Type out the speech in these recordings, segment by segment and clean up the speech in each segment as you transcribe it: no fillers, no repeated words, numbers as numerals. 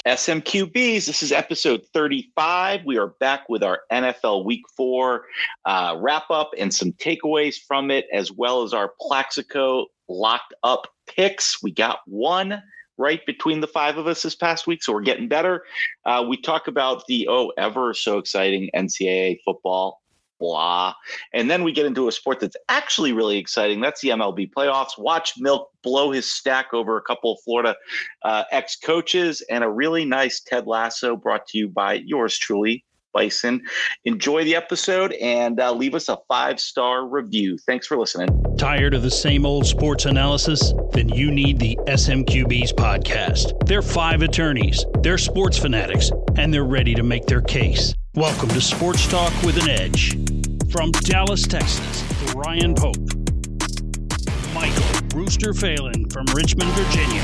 SMQBs, this is episode 35. We are back with our NFL Week 4 wrap-up and some takeaways from it, as well as our Plaxico locked up picks. We got one right between the five of us this past week, so we're getting better. We talk about the ever so exciting NCAA football. Blah. And then we get into a sport that's actually really exciting. That's the MLB playoffs. Watch Milk blow his stack over a couple of Florida ex-coaches, and a really nice Ted Lasso brought to you by yours truly, Bison. Enjoy the episode and leave us a 5-star review. Thanks for listening. Tired of the same old sports analysis? Then you need the SMQBs podcast. They're 5 attorneys, they're sports fanatics, and they're ready to make their case. Welcome to Sports Talk with an Edge. From Dallas, Texas, Ryan Pope. Michael Rooster Phelan from Richmond, Virginia.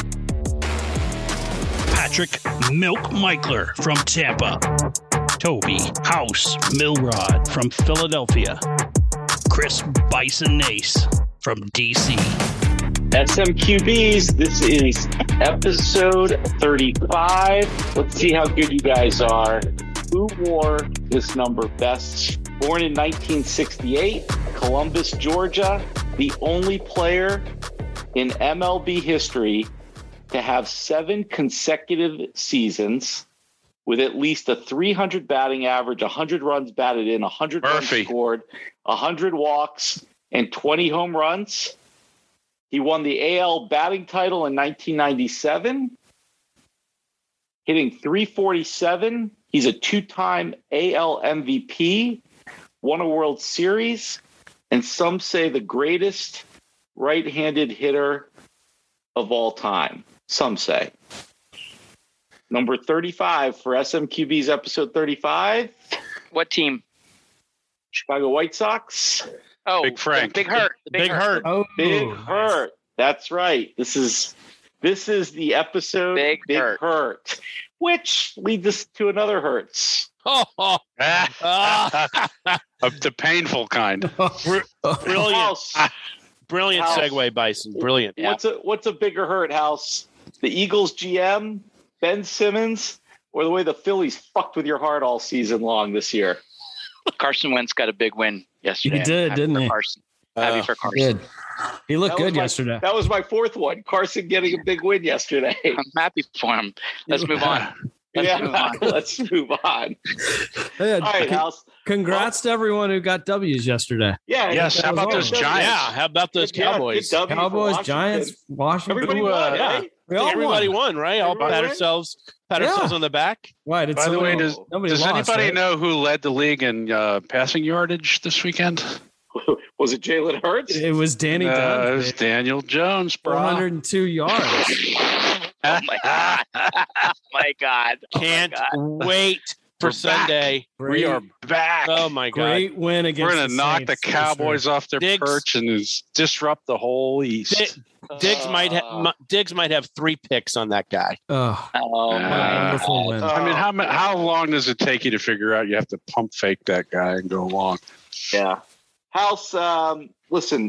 Patrick Milk Michler from Tampa. Toby House Milrod from Philadelphia. Chris Bison Nace from DC. SMQBs, this is episode 35. Let's see how good you guys are. Who wore this number best? Born in 1968, Columbus, Georgia, the only player in MLB history to have 7 consecutive seasons with at least a 300 batting average, 100 runs batted in, 100 runs scored, 100 walks, and 20 home runs. He won the AL batting title in 1997, hitting .347. He's a 2-time AL MVP, won a World Series, and some say the greatest right-handed hitter of all time. Some say. Number 35 for SMQB's episode 35. What team? Chicago White Sox. Oh, Big Frank. Big Hurt. Big Hurt. Oh, Big Hurt. That's right. This is the episode Big Hurt. Which leads us to another Hurts. The painful kind. Brilliant. Brilliant House. Segue, Bison. Brilliant. Yeah. What's a bigger hurt, House? The Eagles GM, Ben Simmons, or the way the Phillies fucked with your heart all season long this year? Carson Wentz got a big win yesterday. He did, didn't he? Carson. Happy for Carson. Good. He looked good yesterday. That was my fourth one. Carson getting a big win yesterday. I'm happy for him. Let's move on. Let's move on. Hey, All right, House. Congrats to everyone who got W's yesterday. Yeah. Yes. How about those Giants? Yeah, how about those Cowboys? Good W for Cowboys, Washington. Giants, Washington. Everybody won, yeah. right? We all Everybody won. won, right? All pat ourselves on the back. Right. It's By the way, does nobody lost, anybody right? know who led the league in passing yardage this weekend? Was it Jalen Hurts? It was Danny It Dunn. was Daniel Jones, bro. 402 yards. Oh my God. Oh my God. Can't wait for We're Sunday. We are back. Oh my God. Great win against We're going to knock the Saints, for Cowboys sure. off their Diggs. perch and disrupt the whole East. Diggs might have 3 picks on that guy. Oh, Oh what a my wonderful win. I mean, how long does it take you to figure out you have to pump fake that guy and go along? Yeah. House, listen,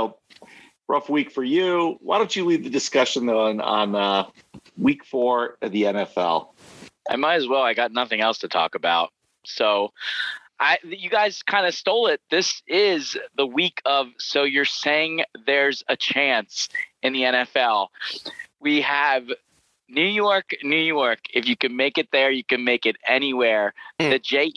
rough week for you. Why don't you lead the discussion though on week 4 of the NFL? I might as well. I got nothing else to talk about. So you guys kind of stole it. This is the week of, so you're saying there's a chance in the NFL. We have New York. If you can make it there, you can make it anywhere. The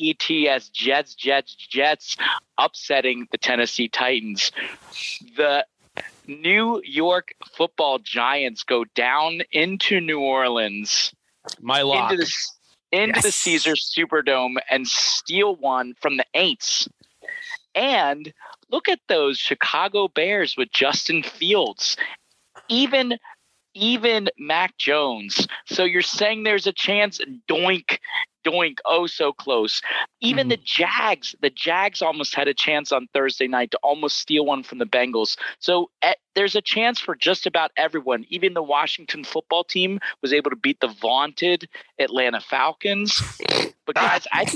Jets, Jets upsetting the Tennessee Titans. The New York Football Giants go down into New Orleans. My lock. Into the Caesars Superdome and steal one from the Aints. And look at those Chicago Bears with Justin Fields. Even Mac Jones. So you're saying there's a chance? Doink. Oh, so close. Even the Jags almost had a chance on Thursday night to almost steal one from the Bengals. So there's a chance for just about everyone. Even the Washington football team was able to beat the vaunted Atlanta Falcons. But guys, I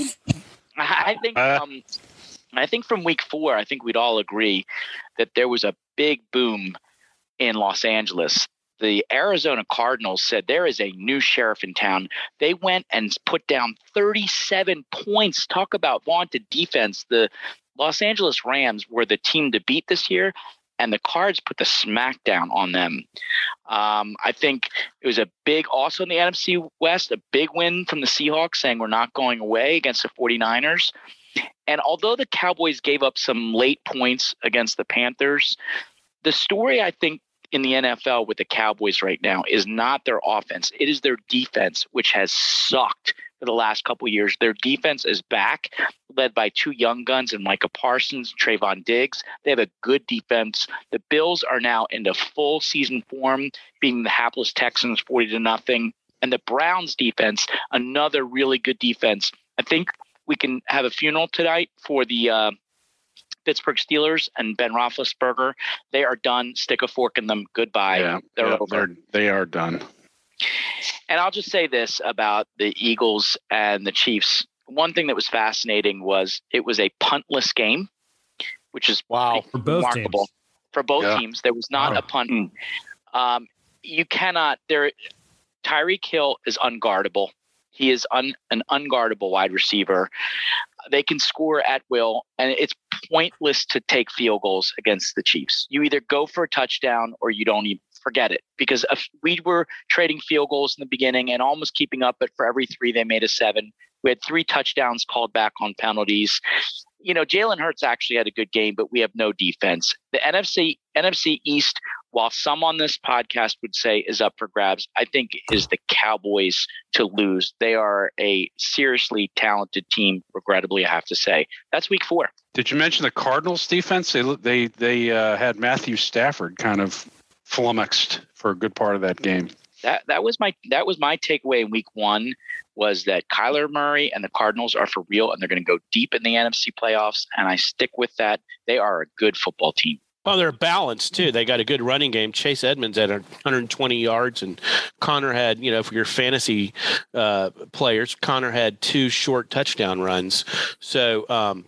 think from week 4, I think we'd all agree that there was a big boom in Los Angeles. the Arizona Cardinals said there is a new sheriff in town. They went and put down 37 points. Talk about vaunted defense. The Los Angeles Rams were the team to beat this year, and the Cards put the smackdown on them. I think it was a big, also in the NFC West, a big win from the Seahawks saying we're not going away against the 49ers. And although the Cowboys gave up some late points against the Panthers, the story I think in the NFL with the Cowboys right now is not their offense. It is their defense, which has sucked for the last couple of years. Their defense is back, led by two young guns in Micah Parsons, Trayvon Diggs. They have a good defense. The Bills are now into full season form, beating the hapless Texans 40-0. And the Browns defense, another really good defense. I think we can have a funeral tonight for the Pittsburgh Steelers and Ben Roethlisberger. They are done. Stick a fork in them. Goodbye. They're over. They are done. And I'll just say this about the Eagles and the Chiefs. One thing that was fascinating was it was a puntless game, which is for both remarkable. teams. For both teams. There was not a punt. You cannot – Tyreek Hill is unguardable. He is an unguardable wide receiver. They can score at will, and it's pointless to take field goals against the Chiefs. You either go for a touchdown or you don't even forget it, because we were trading field goals in the beginning and almost keeping up, but for every 3, they made a 7. We had 3 touchdowns called back on penalties. You know, Jalen Hurts actually had a good game, but we have no defense. The NFC East, while some on this podcast would say is up for grabs, I think is the Cowboys to lose. They are a seriously talented team, regrettably, I have to say. That's week 4. Did you mention the Cardinals defense? They had Matthew Stafford kind of flummoxed for a good part of that game. That was my takeaway in week 1 was that Kyler Murray and the Cardinals are for real, and they're going to go deep in the NFC playoffs, and I stick with that. They are a good football team. Well, they're balanced, too. They got a good running game. Chase Edmonds had 120 yards, and Connor had, for your fantasy players, Connor had 2 short touchdown runs. So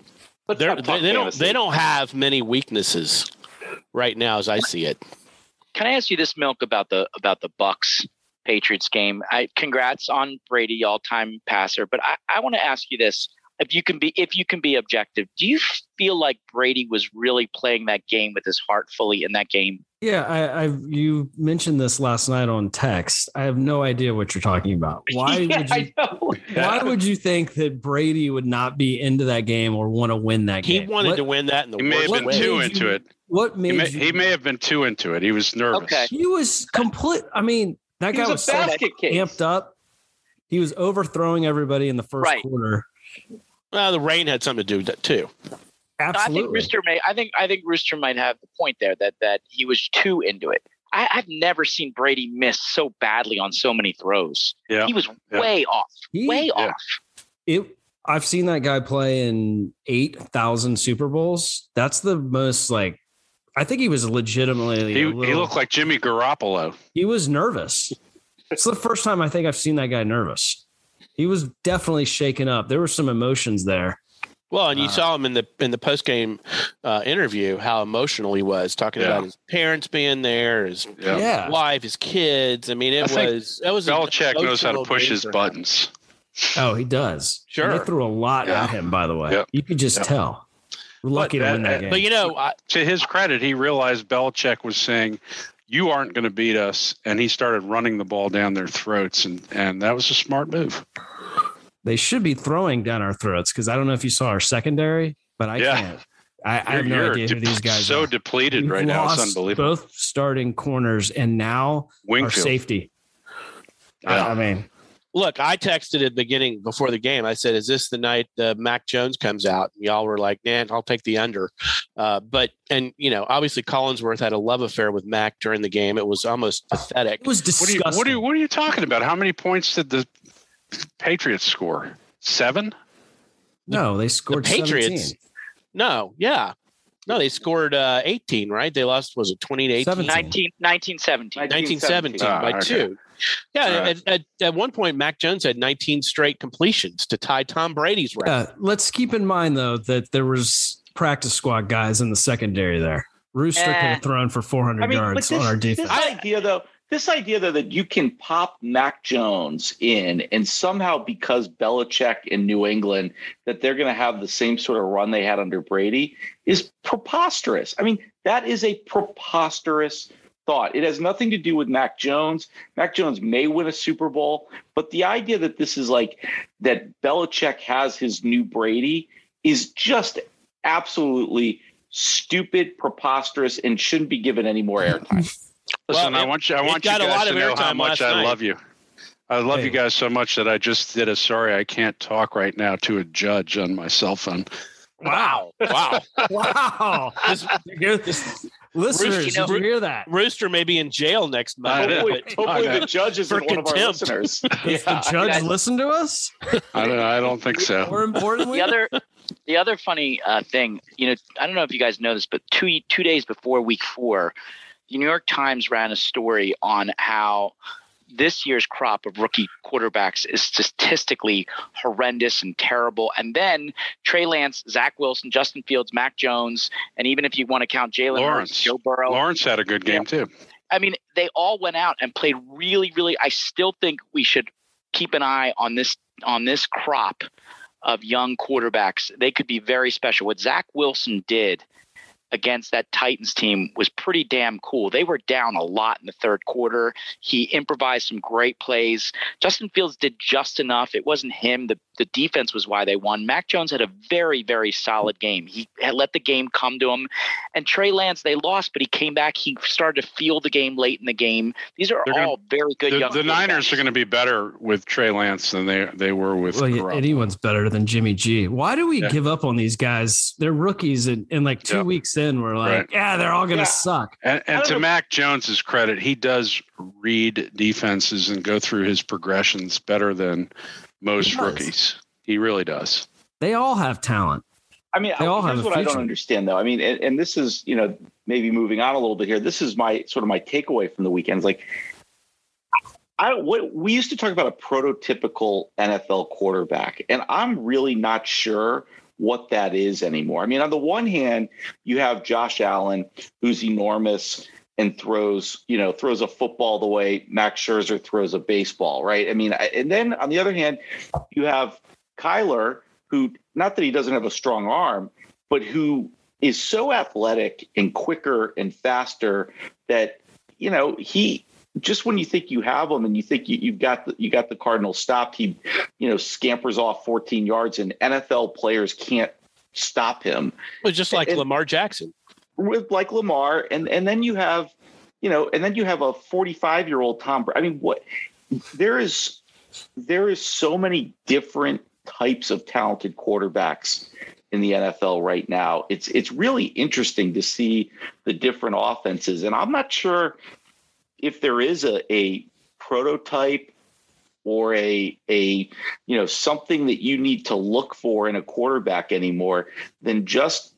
they don't have many weaknesses right now as I see it. Can I ask you this, Milk, about the Bucs Patriots game? Congrats on Brady, all-time passer, but I want to ask you this: if you can be objective, do you feel like Brady was really playing that game with his heart fully in that game? Yeah, you mentioned this last night on text. I have no idea what you're talking about. Why would you think that Brady would not be into that game or want to win that game? He wanted to win that in the He may have been too into it. What made he may have been too into it. He was nervous. Okay. He was complete. I mean, that guy was so amped up. He was overthrowing everybody in the first quarter. Well, the rain had something to do with that too. Absolutely. I think Rooster might have the point there that he was too into it. I've never seen Brady miss so badly on so many throws. Yeah. He was way off. Off. I've seen that guy play in 8,000 Super Bowls. That's the most I think he was legitimately. He looked like Jimmy Garoppolo. He was nervous. It's the first time I think I've seen that guy nervous. He was definitely shaken up. There were some emotions there. Well, and you saw him in the post game interview how emotional he was, talking about his parents being there, his wife, his kids. I mean, that was Belichick knows how to push his buttons. Oh, he does. Sure, and they threw a lot at him. By the way, you could just tell. We're lucky to win that game. But to his credit, he realized Belichick was saying, "You aren't going to beat us," and he started running the ball down their throats, and that was a smart move. They should be throwing down our throats because I don't know if you saw our secondary, but I can't. I have no idea who these guys are. So depleted right now. It's unbelievable. Both starting corners and now our safety. Yeah. I mean, look, I texted at the beginning before the game. I said, "Is this the night Mac Jones comes out?" And y'all were like, "Man, I'll take the under." But obviously Collinsworth had a love affair with Mac during the game. It was almost pathetic. It was disgusting. What are you talking about? How many points did the Patriots score? 7? No, they scored the Patriots. 17. No, they scored 18, right? They lost, was it 20-18? 19-17 by 2. Yeah, at one point, Mac Jones had 19 straight completions to tie Tom Brady's record. Let's keep in mind, though, that there was practice squad guys in the secondary there. Rooster could have thrown for 400 yards on our defense. This idea, though, this idea that you can pop Mac Jones in and somehow because Belichick in New England that they're going to have the same sort of run they had under Brady is preposterous. I mean, that is a preposterous thought. It has nothing to do with Mac Jones. Mac Jones may win a Super Bowl, but the idea that this is like that Belichick has his new Brady is just absolutely stupid, preposterous, and shouldn't be given any more airtime. Listen, I want you guys to know how much I love you. I love you guys so much that I just did a sorry I can't talk right now to a judge on my cell phone. Wow. Listeners, did you hear that? Rooster may be in jail next month. Hopefully the judge isn't one of our listeners. Does the judge listen to us? I don't think so. More importantly, the other funny thing, I don't know if you guys know this, but two days before week 4, the New York Times ran a story on how this year's crop of rookie quarterbacks is statistically horrendous and terrible. And then Trey Lance, Zach Wilson, Justin Fields, Mac Jones, and even if you want to count Jalen Hurts, Joe Burrow. Lawrence had a good game too. I mean, they all went out and played really, really. I still think we should keep an eye on this crop of young quarterbacks. They could be very special. What Zach Wilson did against that Titans team was pretty damn cool. They were down a lot in the third quarter. He improvised some great plays. Justin Fields did just enough. It wasn't him. The defense was why they won. Mac Jones had a very, very solid game. He had let the game come to him. And Trey Lance, they lost, but he came back. He started to feel the game late in the game. These are all very good young The Niners are going to be better with Trey Lance than they were with Garoppolo. Anyone's better than Jimmy G. Why do we give up on these guys? They're rookies, and like 2 weeks in, we're like, they're all going to suck. And to Mac Jones's credit, he does read defenses and go through his progressions better than most rookies. He really does. They all have talent. I mean, here's what I don't understand, though. I mean, and this is, maybe moving on a little bit here. This is my takeaway from the weekend. It's like, we used to talk about a prototypical NFL quarterback, and I'm really not sure what that is anymore. I mean, on the one hand, you have Josh Allen, who's enormous and throws a football the way Max Scherzer throws a baseball, right? I mean, and then on the other hand, you have Kyler, who, not that he doesn't have a strong arm, but who is so athletic and quicker and faster that, he just when you think you have him and you think you got the Cardinals stopped, he, scampers off 14 yards and NFL players can't stop him. Well, just like Lamar Jackson. Like Lamar. And then you have, and then you have a 45-year-old Tom Brady. I mean, there is so many different types of talented quarterbacks in the NFL right now. It's really interesting to see the different offenses. And I'm not sure if there is a prototype or a something that you need to look for in a quarterback anymore than just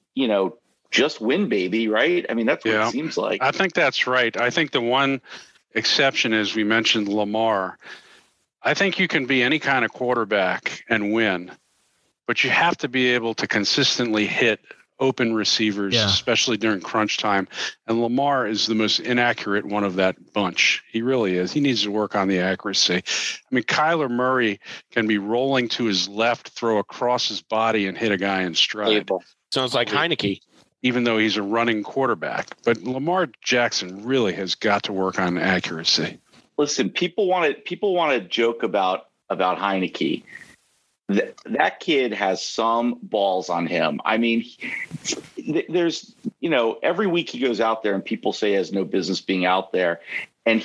win, baby, right? I mean, that's what it seems like. I think that's right. I think the one exception is we mentioned Lamar. I think you can be any kind of quarterback and win, but you have to be able to consistently hit open receivers, especially during crunch time. And Lamar is the most inaccurate one of that bunch. He really is. He needs to work on the accuracy. I mean, Kyler Murray can be rolling to his left, throw across his body, and hit a guy in stride. Sounds like Heineke. Even though he's a running quarterback. But Lamar Jackson really has got to work on accuracy. Listen, people want to joke about Heineke. That kid has some balls on him. I mean, there's, every week he goes out there and people say he has no business being out there. And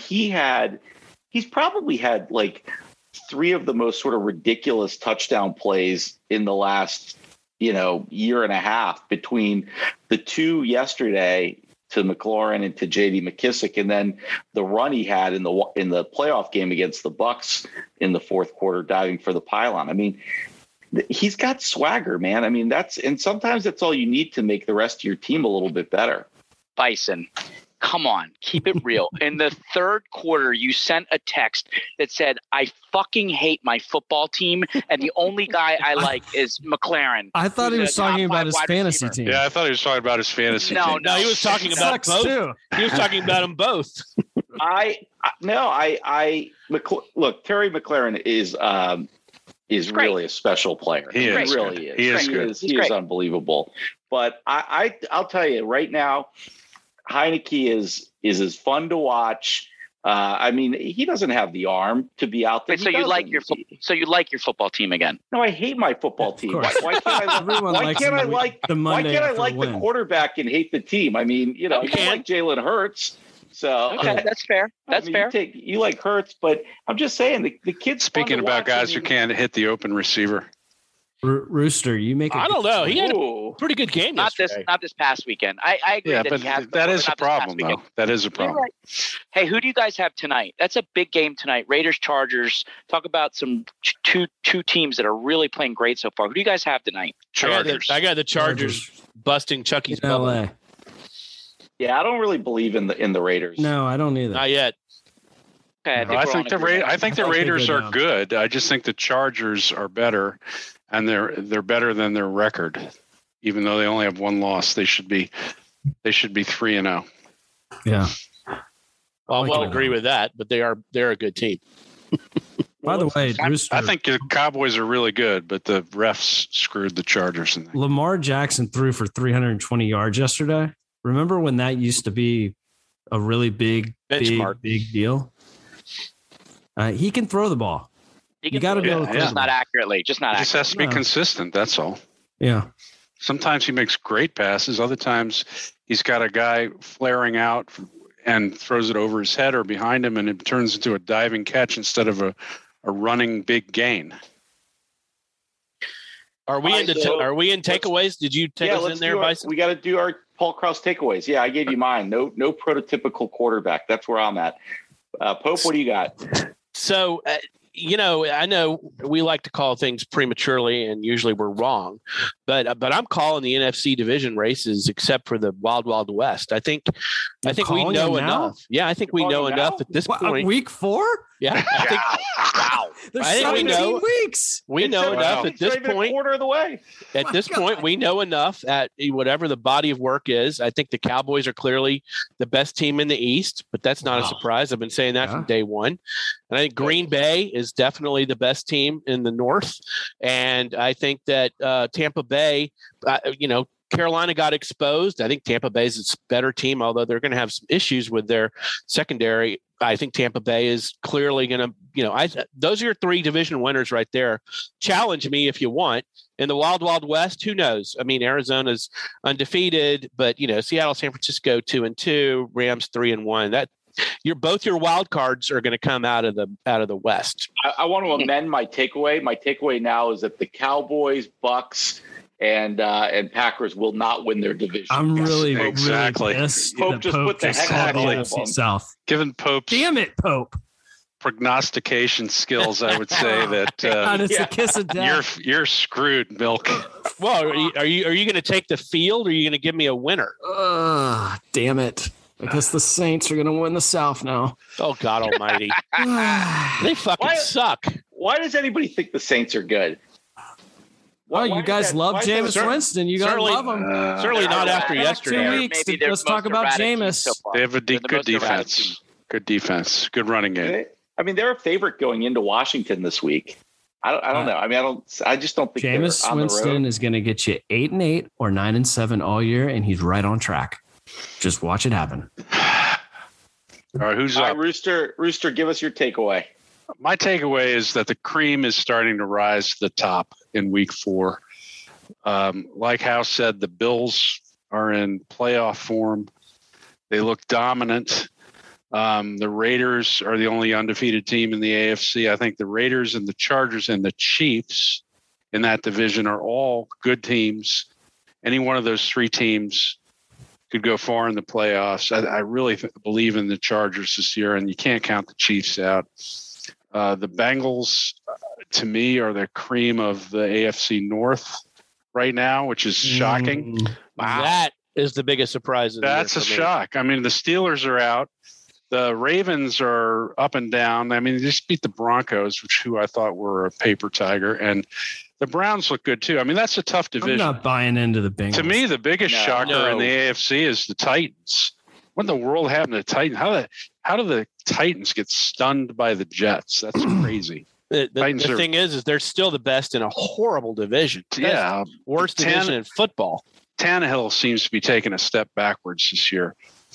he's probably had like 3 of the most sort of ridiculous touchdown plays in the last, year and a half, between the 2 yesterday to McLaurin and to J.D. McKissick, and then the run he had in the playoff game against the Bucs in the fourth quarter, diving for the pylon. I mean, he's got swagger, man. I mean, and sometimes that's all you need to make the rest of your team a little bit better. Bison. Come on, keep it real. In the third quarter, you sent a text that said, I fucking hate my football team, and the only guy I like is McLaren. I thought he was talking about his fantasy team. Yeah, I thought he was talking about his fantasy team. No, he was talking about both. Too. He was talking about them both. Look, Terry McLaurin is really a special player. He is. Really is. He is good. He is unbelievable. But I'll tell you right now, Heineke is as fun to watch. I mean, he doesn't have the arm to be out there. Wait, so you like your football team again? No, I hate my football team. Why can't I like the quarterback and hate the team? I mean, you like Jalen Hurts. So okay, that's fair. That's fair. You like Hurts, but I'm just saying the kid's speaking about guys who can't hit the open receiver. Rooster, you make. I don't know. He had a pretty good game yesterday. Not this past weekend. I agree. Yeah, but that is a problem, though. That is a problem. Right. Hey, who do you guys have tonight? That's a big game tonight. Raiders, Chargers. Talk about some two teams that are really playing great so far. Who do you guys have tonight? Chargers. I got the Chargers busting Chucky's bubble. Yeah, I don't really believe in the Raiders. No, I don't either. Not yet. Okay, I think the Raiders are good. I just think the Chargers are better. And they're better than their record, even though they only have one loss. They should be 3-0. Yeah. Well, I will agree with that, but they're a good team. By the way, Rooster, I think the Cowboys are really good, but the refs screwed the Chargers. Lamar Jackson threw for 320 yards yesterday. Remember when that used to be a really big deal? He can throw the ball. You got to be able to just not accurately. Just has to be consistent. That's all. Yeah. Sometimes he makes great passes. Other times he's got a guy flaring out and throws it over his head or behind him, and it turns into a diving catch instead of a running big gain. Are we in takeaways? Did you take us in there, Bison? We got to do our Paul Krause takeaways. Yeah, I gave you mine. No prototypical quarterback. That's where I'm at. Pope, what do you got? So. I know we like to call things prematurely, and usually we're wrong, but I'm calling the NFC division races except for the Wild Wild West. I think we know enough. Yeah, I think we know enough at this point. Week 4? Yeah. Wow. There's 17 weeks. We know enough at this point. Quarter of the way. At this point, we know enough at whatever the body of work is. I think the Cowboys are clearly the best team in the East, but that's not a surprise. I've been saying that from day one. And I think Green Bay is definitely the best team in the North. And I think that Tampa Bay, Carolina got exposed. I think Tampa Bay is a better team, although they're going to have some issues with their secondary. I think Tampa Bay is clearly going to, those are your 3 division winners right there. Challenge me if you want. In the Wild Wild West, who knows? I mean, Arizona's undefeated, but Seattle, San Francisco 2-2, Rams 3-1. That both your wild cards are going to come out of the West. I want to amend my takeaway. My takeaway now is that the Cowboys, Bucks, and Packers will not win their division. I'm really pissed. Pope just put the heck out of them. South. Given Pope's damn it, Pope prognostication skills, I would say that it's a kiss of death. You're screwed, Milk. Well, are you going to take the field, or are you going to give me a winner? Damn it. I guess the Saints are going to win the South now. Oh, God almighty. They fucking suck. Why does anybody think the Saints are good? You guys love Jameis Winston. You got to love him. Certainly not after yesterday. 2 weeks. Let's talk about Jameis. They have a good defense. Good defense. Good running game. I mean, they're a favorite going into Washington this week. I don't know. I mean, I just don't think Jameis Winston is going to get you 8-8 or 9-7 all year, and he's right on track. Just watch it happen. All right, who's up? Rooster, give us your takeaway. My takeaway is that the cream is starting to rise to the top in week 4. Like House said, the Bills are in playoff form. They look dominant. The Raiders are the only undefeated team in the AFC. I think the Raiders and the Chargers and the Chiefs in that division are all good teams. Any one of those 3 teams could go far in the playoffs. I really believe in the Chargers this year, and you can't count the Chiefs out. The Bengals, to me, are the cream of the AFC North right now, which is shocking. Wow. is the biggest surprise of the That's year a for me. shock. I mean, the Steelers are out. The Ravens are up and down. I mean, they just beat the Broncos, who I thought were a paper tiger, and the Browns look good too. I mean, that's a tough division. I'm not buying into the Bengals. To me, the biggest shocker in the AFC is the Titans. What in the world happened to the Titans? How do the Titans get stunned by the Jets? That's crazy. The thing is they're still the best in a horrible division. Yeah, worst division in football. Tannehill seems to be taking a step backwards this year.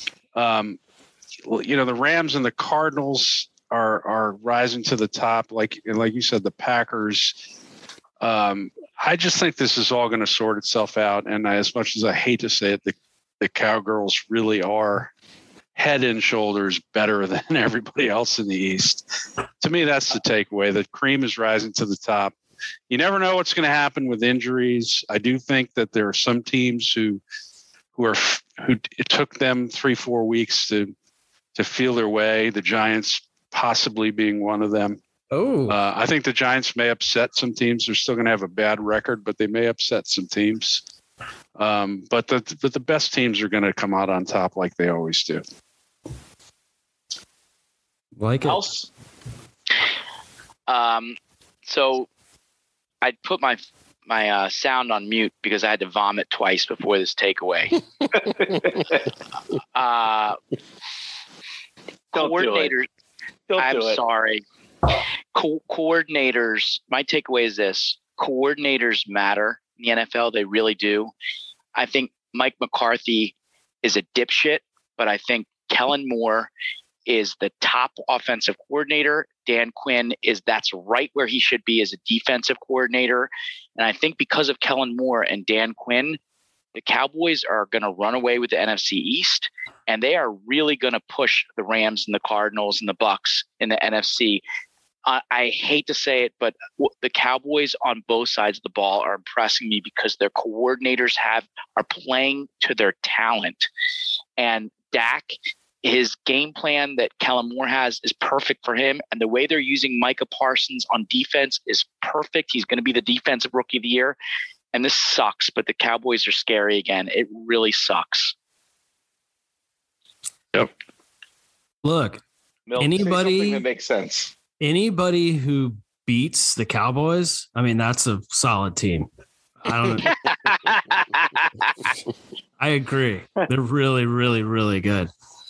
The Rams and the Cardinals are rising to the top. Like you said, the Packers. I just think this is all going to sort itself out. And as much as I hate to say it, the Cowgirls really are head and shoulders better than everybody else in the East. To me, that's the takeaway. The cream is rising to the top. You never know what's going to happen with injuries. I do think that there are some teams who it took them 3-4 weeks to feel their way. The Giants possibly being one of them. Oh, I think the Giants may upset some teams. They're still going to have a bad record, but they may upset some teams. But the best teams are going to come out on top like they always do. Like it. So I put my sound on mute because I had to vomit twice before this takeaway. Coordinators. I'm sorry. Coordinators. My takeaway is this: coordinators matter in the NFL. They really do. I think Mike McCarthy is a dipshit, but I think Kellen Moore is the top offensive coordinator. Dan Quinn that's right where he should be as a defensive coordinator. And I think because of Kellen Moore and Dan Quinn, the Cowboys are going to run away with the NFC East, and they are really going to push the Rams and the Cardinals and the Bucks in the NFC. I hate to say it, but the Cowboys on both sides of the ball are impressing me because their coordinators are playing to their talent. And Dak, his game plan that Kellen Moore has is perfect for him. And the way they're using Micah Parsons on defense is perfect. He's going to be the defensive rookie of the year. And this sucks, but the Cowboys are scary again. It really sucks. Yep. Look, Milk, anybody that makes sense. Anybody who beats the Cowboys, I mean, that's a solid team. I don't know. I agree. They're really, really, really good.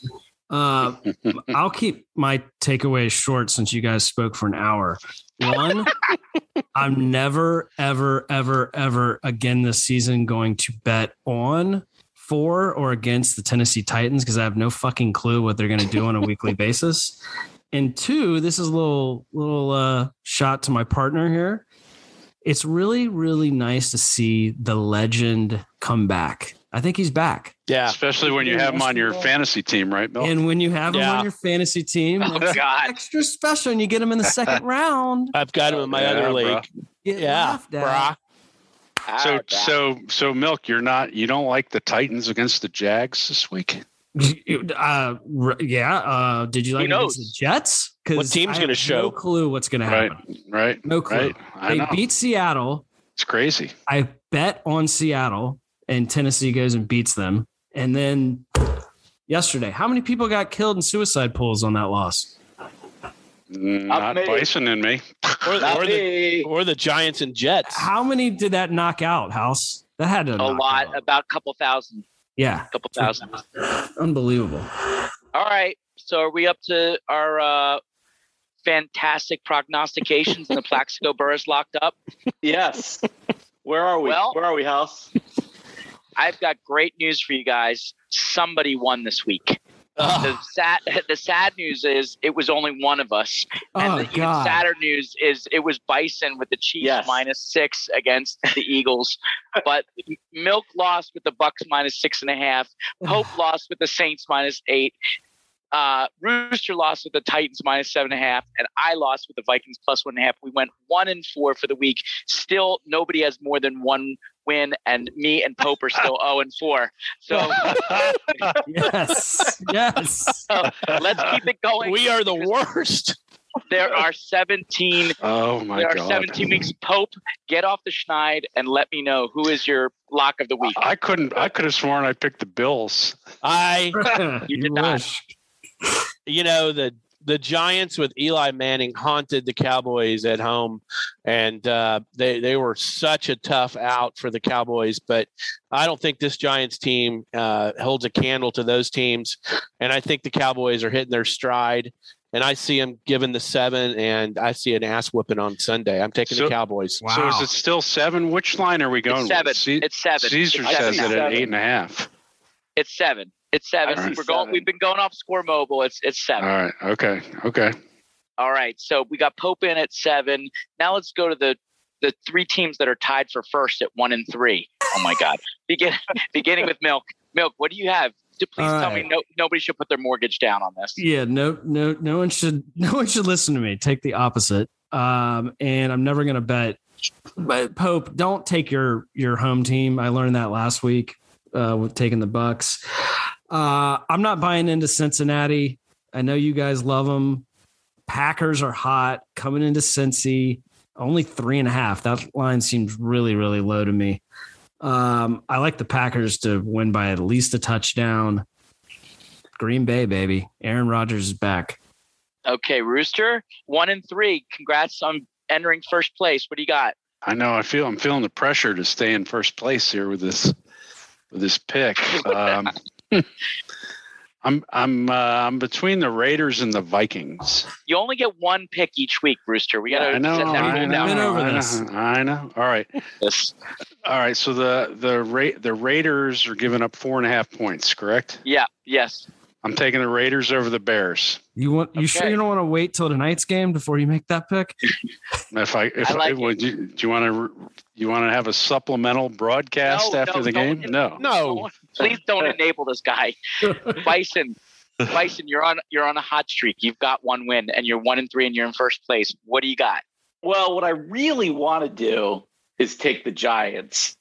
I'll keep my takeaways short since you guys spoke for an hour. One, I'm never, ever, ever, ever again this season going to bet on for or against the Tennessee Titans because I have no fucking clue what they're going to do on a weekly basis. And two, this is a little shot to my partner here. It's really, really nice to see the legend come back. I think he's back. Yeah. Especially when you have him on your fantasy team, right, Bill? And when you have him on your fantasy team, it's extra special and you get him in the second round. I've got him in my other league. Brah. So Milk, you don't like the Titans against the Jags this week? Did you like against the Jets? What team's going to show? No clue what's going to happen. Right. No clue. Right. They beat Seattle. It's crazy. I bet on Seattle, and Tennessee goes and beats them. And then yesterday, how many people got killed in suicide pools on that loss? Not Bison and me. or the Giants and Jets. How many did that knock out, House? That had to a lot, out. About a couple thousand. Yeah. A couple thousand. Unbelievable. All right. So are we up to our fantastic prognostications and the Plaxico Burress locked up? Yes. Where are we? Where are we, House? I've got great news for you guys. Somebody won this week. The sad news is it was only one of us. And the even sadder news is it was Bison with the Chiefs -6 against the Eagles. But Milk lost with the Bucks -6.5. Hope lost with the Saints -8. Rooster lost with the Titans -7.5, and I lost with the Vikings +1.5. We went 1-4 for the week. Still, nobody has more than one win, and me and Pope are still 0-4. So yes. So let's keep it going. We are the worst. There are 17. Oh my God! There are 17 weeks. Pope, get off the schneid and let me know who is your lock of the week. I could have sworn I picked the Bills. You did not. The Giants with Eli Manning haunted the Cowboys at home, and they were such a tough out for the Cowboys. But I don't think this Giants team holds a candle to those teams, and I think the Cowboys are hitting their stride. And I see them giving the 7, and I see an ass whooping on Sunday. I'm taking the Cowboys. Wow. So is it still 7? Which line are we going It's 7. with? It's 7. Caesar It's says 7. it at 8.5. It's 7. It's 7. Right. We've been going off Score Mobile. It's 7. All right. Okay. All right. So we got Pope in at 7. Now let's go to the 3 teams that are tied for first at 1 and 3. Oh my God. Beginning with Milk. Milk, what do you have? Please tell me nobody should put their mortgage down on this. Yeah, no one should listen to me. Take the opposite. And I'm never going to bet. But Pope, don't take your home team. I learned that last week with taking the Bucks. I'm not buying into Cincinnati. I know you guys love them. Packers are hot coming into Cincy. Only 3.5. That line seems really, really low to me. I like the Packers to win by at least a touchdown. Green Bay, baby. Aaron Rodgers is back. Okay, Rooster, 1 and 3. Congrats on entering first place. What do you got? I know. I'm feeling the pressure to stay in first place here with this pick. I'm between the Raiders and the Vikings. You only get 1 pick each week, Rooster. We got to set that rule down. I know. All right. Yes. All right. So the Raiders are giving up 4.5 points, correct? Yeah. Yes. I'm taking the Raiders over the Bears. You sure you don't want to wait till tonight's game before you make that pick? Do you want to have a supplemental broadcast after the game? No. Please don't enable this guy. Bison, you're on a hot streak. You've got 1 win and you're 1 and 3 and you're in first place. What do you got? Well, what I really want to do is take the Giants.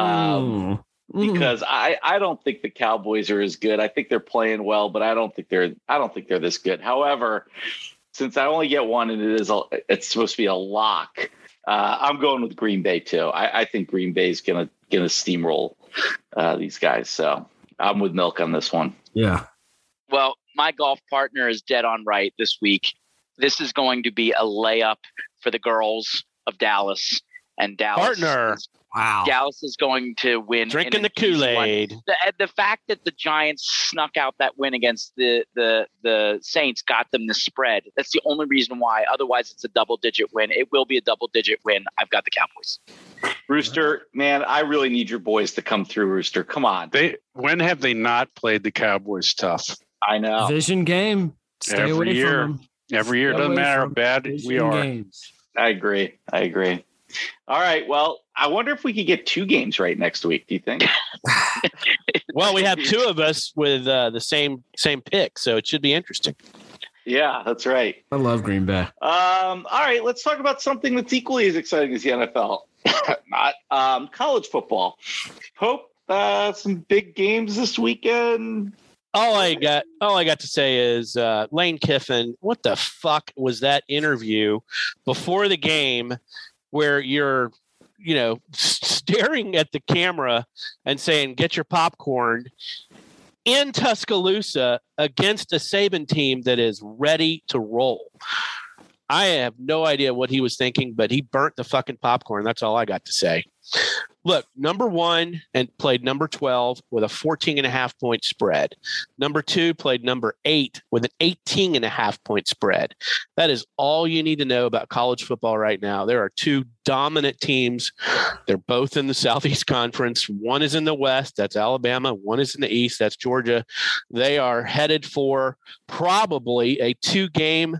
Because I don't think the Cowboys are as good. I think they're playing well, but I don't think they're this good. However, since I only get 1 and it's supposed to be a lock, I'm going with Green Bay too. I think Green Bay is gonna steamroll these guys. So I'm with Milk on this one. Yeah. Well, my golf partner is dead on right this week. This is going to be a layup for the girls of Dallas. And Dallas. Partner. Wow. Dallas is going to win. Drinking the Kool-Aid. The fact that the Giants snuck out that win against the Saints got them the spread. That's the only reason why. Otherwise, it's a double-digit win. It will be a double-digit win. I've got the Cowboys. Rooster, man, I really need your boys to come through, Rooster. Come on. When have they not played the Cowboys tough? I know. Vision game. Stay Every away year. from them. Every year. Stay Doesn't away matter how from bad vision we are. games. I agree. All right. Well, I wonder if we could get 2 games right next week. Do you think? Well, we have 2 of us with the same pick, so it should be interesting. Yeah, that's right. I love Green Bay. All right. Let's talk about something that's equally as exciting as the NFL. Not college football. Hope some big games this weekend. All I got to say is Lane Kiffin. What the fuck was that interview before the game where you're, staring at the camera and saying, "Get your popcorn," in Tuscaloosa against a Saban team that is ready to roll? I have no idea what he was thinking, but he burnt the fucking popcorn. That's all I got to say. Look, number 1 and played number 12 with a 14.5 point spread. Number 2 played number 8 with an 18.5 point spread. That is all you need to know about college football right now. There are 2 dominant teams. They're both in the Southeast Conference. One is in the West. That's Alabama. One is in the East. That's Georgia. They are headed for probably a 2-game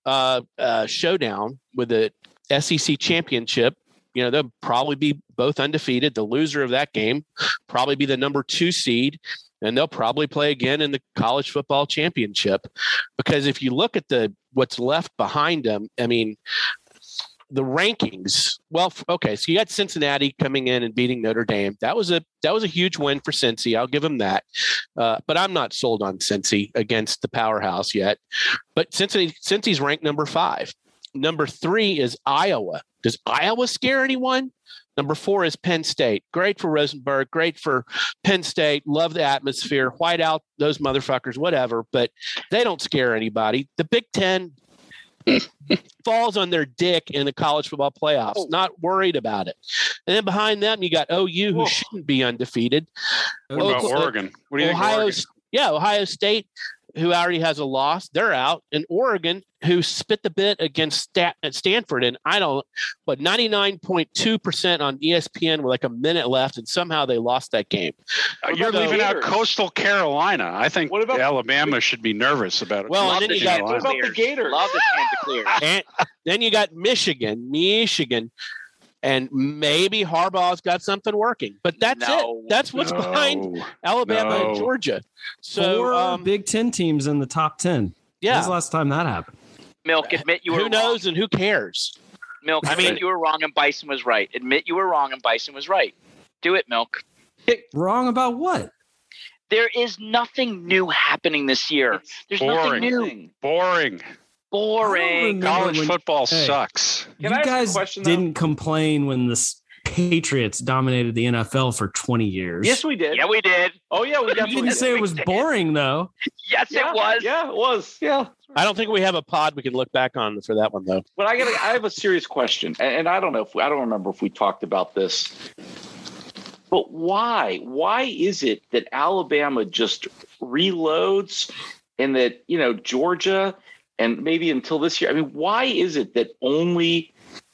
showdown with the SEC championship. They'll probably be both undefeated. The loser of that game probably be the number 2 seed, and they'll probably play again in the college football championship. Because if you look at what's left behind them, I mean, rankings. Well, okay, so you got Cincinnati coming in and beating Notre Dame. That was a huge win for Cincy. I'll give them that. But I'm not sold on Cincy against the powerhouse yet. But Cincy's ranked number 5. Number 3 is Iowa. Does Iowa scare anyone? Number 4 is Penn State. Great for Rosenberg. Great for Penn State. Love the atmosphere. White out those motherfuckers, whatever. But they don't scare anybody. The Big Ten falls on their dick in the college football playoffs. Not worried about it. And then behind them, you got OU, who shouldn't be undefeated. What about Oregon? What do you think of Oregon? Ohio State, who already has a loss, they're out. And Oregon, who spit the bit against Stanford, and 99.2% on ESPN with like a minute left, and somehow they lost that game. You're leaving out Coastal Carolina. I think Alabama should be nervous about it. Well, and then you got what about the Gators? Love the Chanticleers. And then you got Michigan, and maybe Harbaugh's got something working, but that's it. That's what's behind Alabama and Georgia. So 4 Big Ten teams in the top 10. Yeah. When's the last time that happened? Milk, admit you were wrong. Who knows and who cares? Milk, admit you were wrong and Bison was right. Admit you were wrong and Bison was right. Do it, Milk. Wrong about what? There is nothing new happening this year. There's nothing new. Boring. College football sucks. You guys didn't complain when the Patriots dominated the NFL for 20 years. Yes, we did. Yeah, we did. Oh, yeah, we definitely You didn't say it was boring, though. Yes, it was. Yeah, it was. Yeah. I don't think we have a pod we can look back on for that one, though. But I have a serious question, and I don't know I don't remember if we talked about this. But why? Why is it that Alabama just reloads, and that Georgia, and maybe until this year? I mean, why is it that only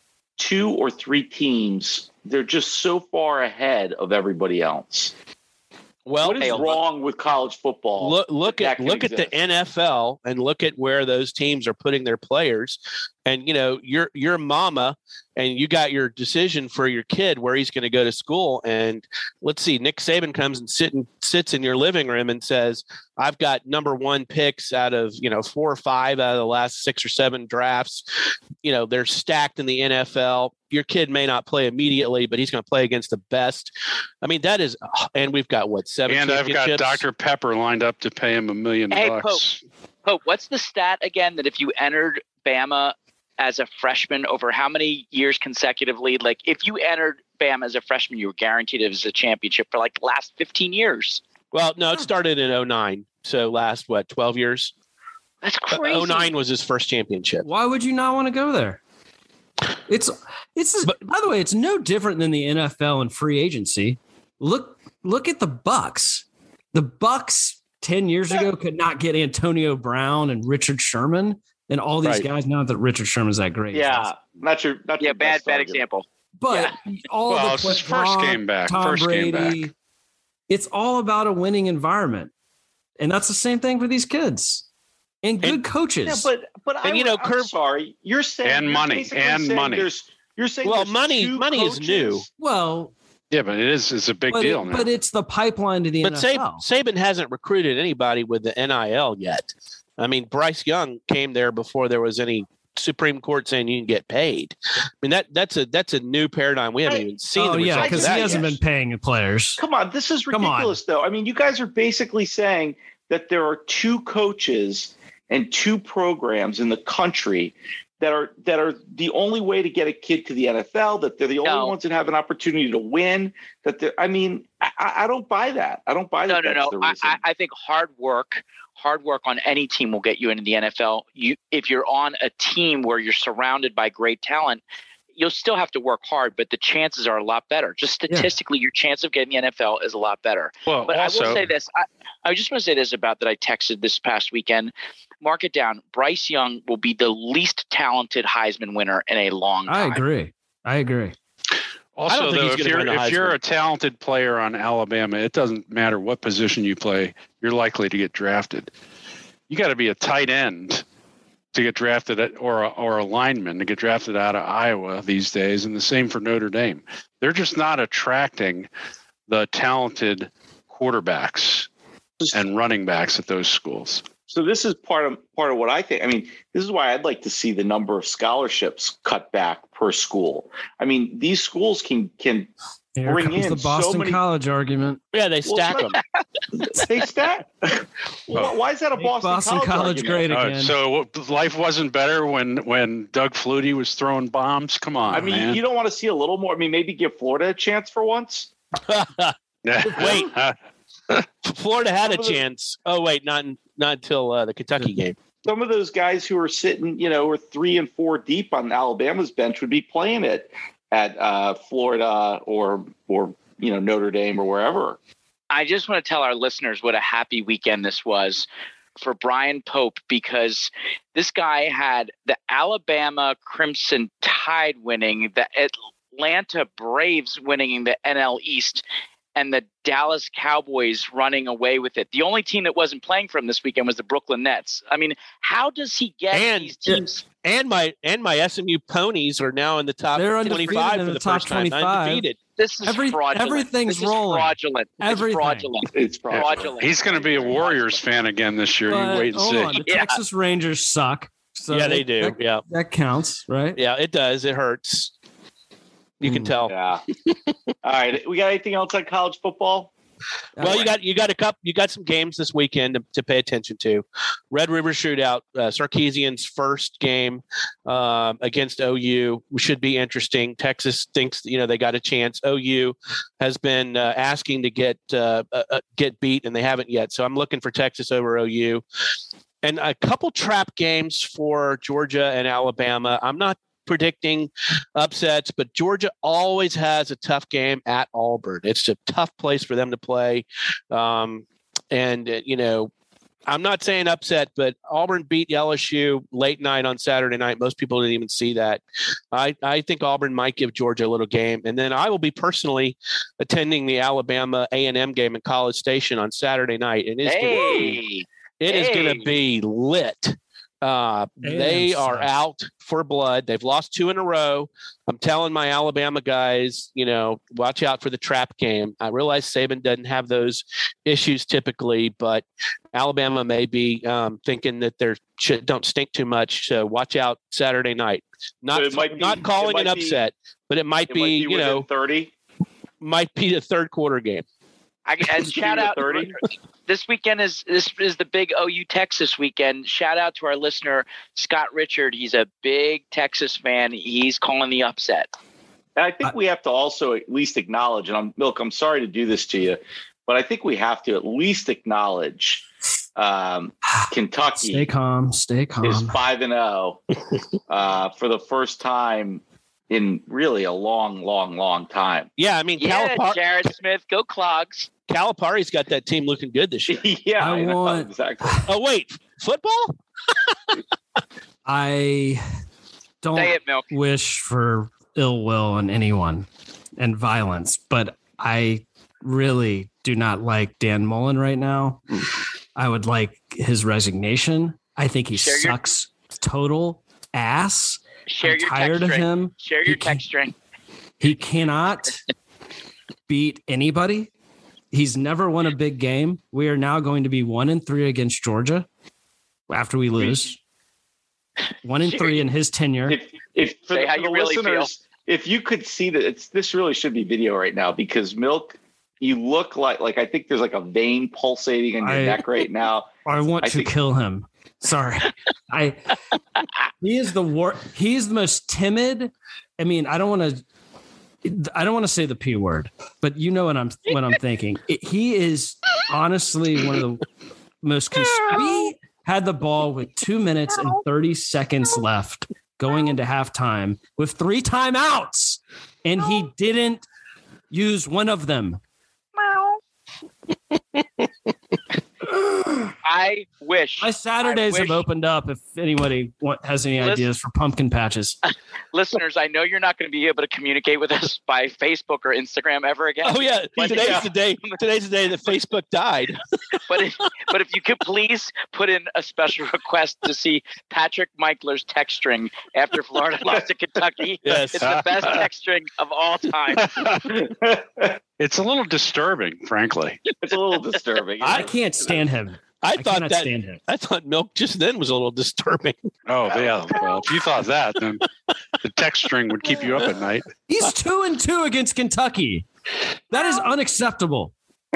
2 or 3 teams, they're just so far ahead of everybody else? Well, what is wrong with college football? Look at the NFL and look at where those teams are putting their players. And your mama, and you got your decision for your kid where he's going to go to school. And let's see, Nick Saban comes and sits in your living room and says, "I've got number 1 picks out of 4 or 5 out of the last 6 or 7 drafts. They're stacked in the NFL. Your kid may not play immediately, but he's going to play against the best." I mean, that is, and we've got 7 and championships. I've got Dr. Pepper lined up to pay him $1 million. Hey, Pope, what's the stat again that if you entered Bama as a freshman over how many years consecutively? Like, if you entered Bama as a freshman, you were guaranteed it was a championship for like the last 15 years. Well, no, it started in 2009. So last, 12 years? That's crazy. 2009 was his first championship. Why would you not want to go there? By the way, it's no different than the NFL and free agency. Look at the Bucks. The Bucks 10 years ago could not get Antonio Brown and Richard Sherman and all these guys. Not that Richard Sherman's that great. Yeah, not your bad example. But all the it's his first game back. Tom Brady, it's all about a winning environment, and that's the same thing for these kids and good coaches. Yeah, but I'm sorry, you're saying and money. You're saying money is new. Well. Yeah, but it's a big deal now. But it's the pipeline to the NFL. But Saban hasn't recruited anybody with the NIL yet. I mean, Bryce Young came there before there was any Supreme Court saying you can get paid. I mean, that's a new paradigm. We haven't even seen. Because he hasn't been paying the players. Come on, this is ridiculous, though. I mean, you guys are basically saying that there are 2 coaches and 2 programs in the country that are the only way to get a kid to the NFL, that they're the only ones that have an opportunity to win. I don't buy that. I don't buy that. No. I think hard work on any team will get you into the NFL. If you're on a team where you're surrounded by great talent, you'll still have to work hard, but the chances are a lot better. Just statistically, your chance of getting the NFL is a lot better. Well, but also, I will say this. I just want to say this about that I texted this past weekend. Mark it down. Bryce Young will be the least talented Heisman winner in a long time. I agree. Also, though, if you're a talented player on Alabama, it doesn't matter what position you play, you're likely to get drafted. You got to be a tight end to get drafted or a lineman to get drafted out of Iowa these days, and the same for Notre Dame. They're just not attracting the talented quarterbacks and running backs at those schools. So this is part of what I think. I mean, this is why I'd like to see the number of scholarships cut back per school. I mean, these schools can Here bring comes in the Boston so many. College argument. Yeah, they stack them. They stack. Why is that a Make Boston College great argument? again. So life wasn't better when Doug Flutie was throwing bombs. Come on, I mean, man. you don't want to see a little more. I mean, maybe give Florida a chance for once. Wait. Florida had a chance. Oh wait, not until the Kentucky game. Some of those guys who are sitting, or 3 and 4 deep on Alabama's bench would be playing it at Florida or Notre Dame or wherever. I just want to tell our listeners what a happy weekend this was for Brian Pope, because this guy had the Alabama Crimson Tide winning, the Atlanta Braves winning the NL East, and the Dallas Cowboys running away with it. The only team that wasn't playing for him this weekend was the Brooklyn Nets. I mean, how does he get these teams? And my SMU Ponies are now in the top They're 25 for the top first time. 25. Undefeated. This is fraudulent. Everything's rolling. Fraudulent. Everything. It's fraudulent. He's going to be a Warriors fan again this year. But You wait and hold see. on, the Texas Rangers suck. So Yeah, they do. Yeah. That counts, right? Yeah, it does. It hurts. You can tell. Yeah. All right. We got anything else on college football? Well, you got some games this weekend to pay attention to. Red River Shootout, Sarkisian's first game against OU should be interesting. Texas thinks they got a chance. OU has been asking to get beat, and they haven't yet. So I'm looking for Texas over OU, and a couple trap games for Georgia and Alabama. I'm not predicting upsets, but Georgia always has a tough game at Auburn. It's a tough place for them to play. I'm not saying upset, but Auburn beat LSU late night on Saturday night. Most people didn't even see that. I think Auburn might give Georgia a little game. And then I will be personally attending the Alabama A&M game in College Station on Saturday night. And it's going to be lit. They are out for blood. They've lost 2 in a row. I'm telling my Alabama guys, watch out for the trap game. I realize Saban doesn't have those issues typically, but Alabama may be thinking that they don't stink too much. So watch out Saturday night. Not calling an upset, but it might be 30. Might be the third quarter game. And shout out 30. This weekend is the big OU Texas weekend. Shout out to our listener Scott Richard. He's a big Texas fan. He's calling the upset. And I think we have to also at least acknowledge, and I'm sorry to do this to you, but I think we have to at least acknowledge Kentucky. Stay calm. Is 5-0 for the first time in really a long, long, long time. Yeah, I mean, Jared Smith, go Clogs. Calipari's got that team looking good this year. Yeah, I want exactly. Oh wait, football? I don't Say it, Milk. wish for ill will on anyone and violence, but I really do not like Dan Mullen right now. I would like his resignation. I think he sucks total ass. Share I'm your tired text of string. him. Share your text string. He cannot beat anybody. He's never won a big game. We are now going to be 1-3 against Georgia after we lose. 1-3 in his tenure. If Say how you really feel. If you could see that, this really should be video right now, because Milk, you look like I think there's like a vein pulsating in your neck right now. I want to kill him. Sorry. He is he's the most timid. I mean, I don't want to say the P word, but you know what I'm thinking. He is honestly one of the most we had the ball with 2 minutes and 30 seconds left going into halftime with 3 timeouts, and he didn't use one of them. I wish my Saturdays have opened up. If anybody has any ideas for pumpkin patches, listeners, I know you're not going to be able to communicate with us by Facebook or Instagram ever again. Oh yeah, today's the day that Facebook died. but if you could please put in a special request to see Patrick Michler's text string after Florida lost to Kentucky. Yes. It's the best text string of all time. It's a little disturbing, frankly. It's a little disturbing. I can't stand him. I thought I thought Milk just then was a little disturbing. Oh yeah. Well, if you thought that, then the text string would keep you up at night. He's 2-2 against Kentucky. That is unacceptable.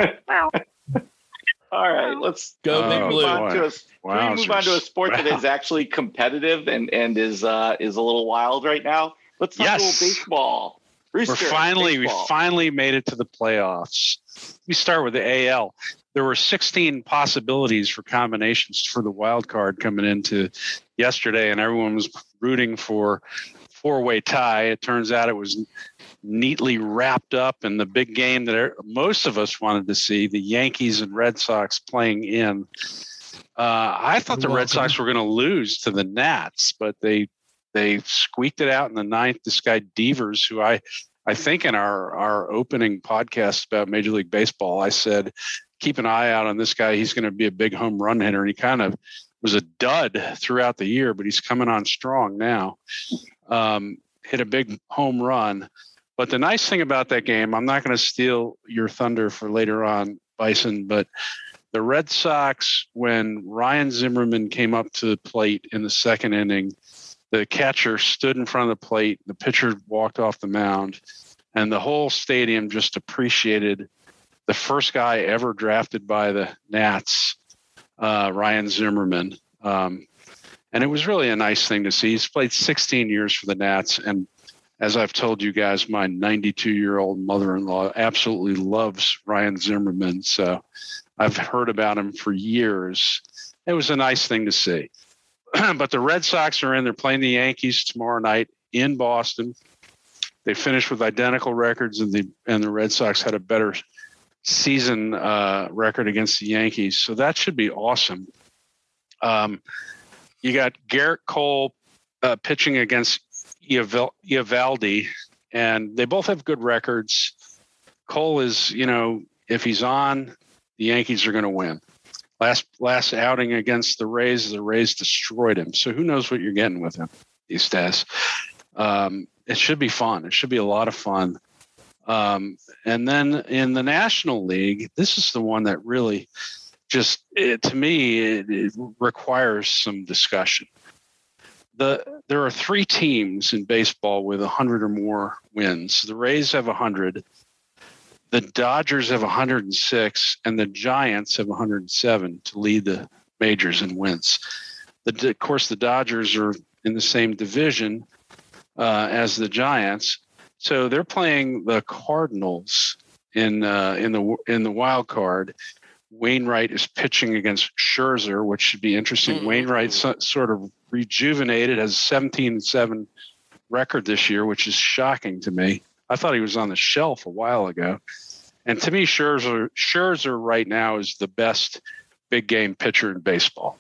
All right, let's go Big Blue. Move on to a sport that is actually competitive and is a little wild right now. Let's talk a little baseball. Rooster, we finally made it to the playoffs. We start with the AL. There were 16 possibilities for combinations for the wild card coming into yesterday, and everyone was rooting for four-way tie. It turns out it was neatly wrapped up in the big game that most of us wanted to see, the Yankees and Red Sox playing in. I thought the Red Sox were going to lose to the Nats, but they squeaked it out in the ninth. This guy Devers, who I think in our opening podcast about Major League Baseball, I said, keep an eye out on this guy. He's going to be a big home run hitter. And he kind of was a dud throughout the year, but he's coming on strong now. Hit a big home run. But the nice thing about that game, I'm not going to steal your thunder for later on, Bison, but the Red Sox, when Ryan Zimmerman came up to the plate in the second inning, the catcher stood in front of the plate, the pitcher walked off the mound, and the whole stadium just appreciated the first guy ever drafted by the Nats, Ryan Zimmerman. And it was really a nice thing to see. He's played 16 years for the Nats, and as I've told you guys, my 92-year-old mother-in-law absolutely loves Ryan Zimmerman. So I've heard about him for years. It was a nice thing to see. But the Red Sox are in. They're playing the Yankees tomorrow night in Boston. They finished with identical records, and the Red Sox had a better season record against the Yankees. So that should be awesome. You got Garrett Cole pitching against Eovaldi, and they both have good records. Cole is, if he's on, the Yankees are going to win. Last outing against the Rays destroyed him. So who knows what you're getting with him these days. It should be fun. It should be a lot of fun. And then in the National League, this is the one that really to me, it requires some discussion. There are three teams in baseball with 100 or more wins. The Rays have 100. The Dodgers have 106, and the Giants have 107 to lead the majors in wins. Of course, the Dodgers are in the same division as the Giants, so they're playing the Cardinals in the wild card. Wainwright is pitching against Scherzer, which should be interesting. Mm-hmm. Wainwright sort of rejuvenated, has a 17-7 record this year, which is shocking to me. I thought he was on the shelf a while ago. And to me, Scherzer right now is the best big game pitcher in baseball.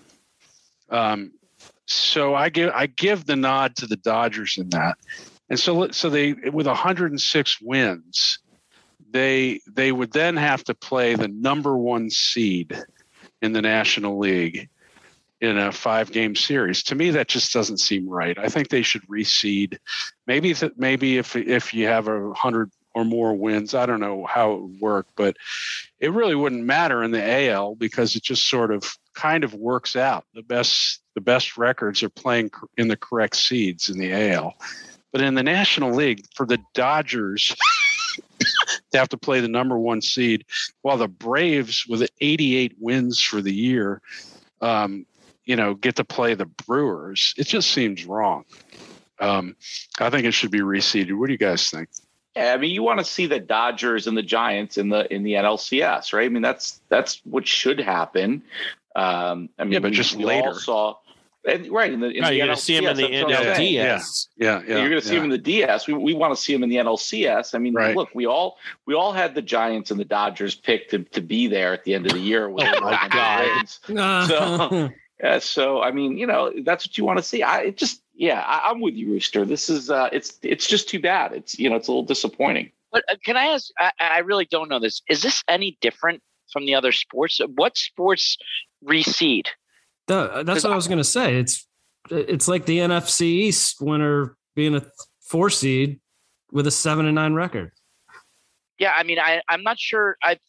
So I give the nod to the Dodgers in that. And so they, with 106 wins, they would then have to play the number one seed in the National League in a 5-game series. To me, that just doesn't seem right. I think they should reseed. Maybe if you have 100 or more wins, I don't know how it would work, but it really wouldn't matter in the AL because it just sort of kind of works out. The best records are playing in the correct seeds in the AL. But in the National League, for the Dodgers to have to play the number one seed, while the Braves with 88 wins for the year, get to play the Brewers, it just seems wrong. I think it should be reseeded. What do you guys think? Yeah, I mean, you want to see the Dodgers and the Giants in the NLCS, right? I mean, that's what should happen. But just later. You're going to see him in the NLDS. Yeah. You're going to see him in the DS. We want to see him in the NLCS. I mean, Look, we all had the Giants and the Dodgers picked to be there at the end of the year. With my God! So I mean, that's what you want to see. I'm with you, Rooster. This is it's just too bad. It's a little disappointing. But can I ask? I really don't know this. Is this any different from the other sports? What sports reseed? That's what I was going to say. It's like the NFC East winner being a 4 seed with a 7-9 record. Yeah, I mean, I'm not sure. I think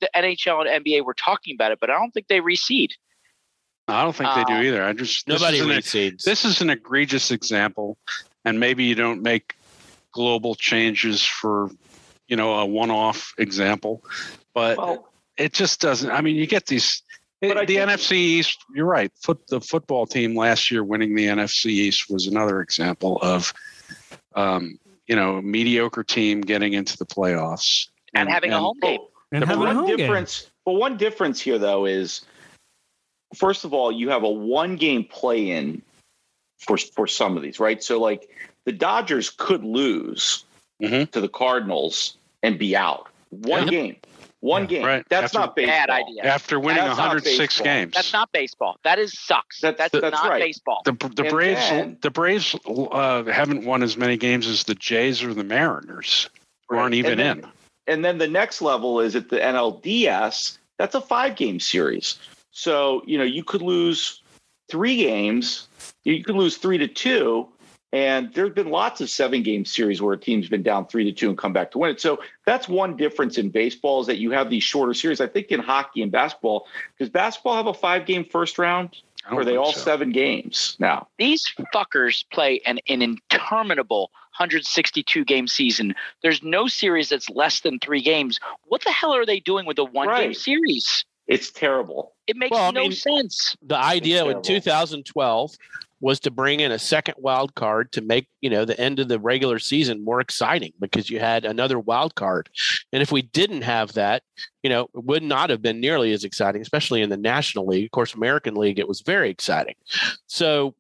the NHL and NBA were talking about it, but I don't think they reseed. I don't think they do either. Nobody reseeds. This is an egregious example, and maybe you don't make global changes for, a one-off example, but it just doesn't. I mean, you get these. The NFC East, you're right. The football team last year winning the NFC East was another example of, a mediocre team getting into the playoffs and having a home game. One difference here, though, is first of all, you have a one-game play-in for some of these, right? So, like the Dodgers could lose to the Cardinals and be out one game. One game. Right. That's not baseball. Bad idea. After winning 106 games. That's not baseball. That is sucks. That's not right. baseball. The Braves haven't won as many games as the Jays or the Mariners, who aren't even in. And then the next level is at the NLDS. That's a 5-game series. So, you could lose 3 games. You could lose 3-2. And there's been lots of 7-game series where a team's been down 3-2 and come back to win it. So that's one difference in baseball is that you have these shorter series. I think in hockey and basketball, does basketball have a 5-game first round? Or are they all 7 games now? These fuckers play an interminable 162-game season. There's no series that's less than 3 games. What the hell are they doing with a 1-game series? It's terrible. It makes no sense. The idea in 2012 was to bring in a second wild card to make, the end of the regular season more exciting because you had another wild card. And if we didn't have that, it would not have been nearly as exciting, especially in the National League. Of course, American League, it was very exciting. So,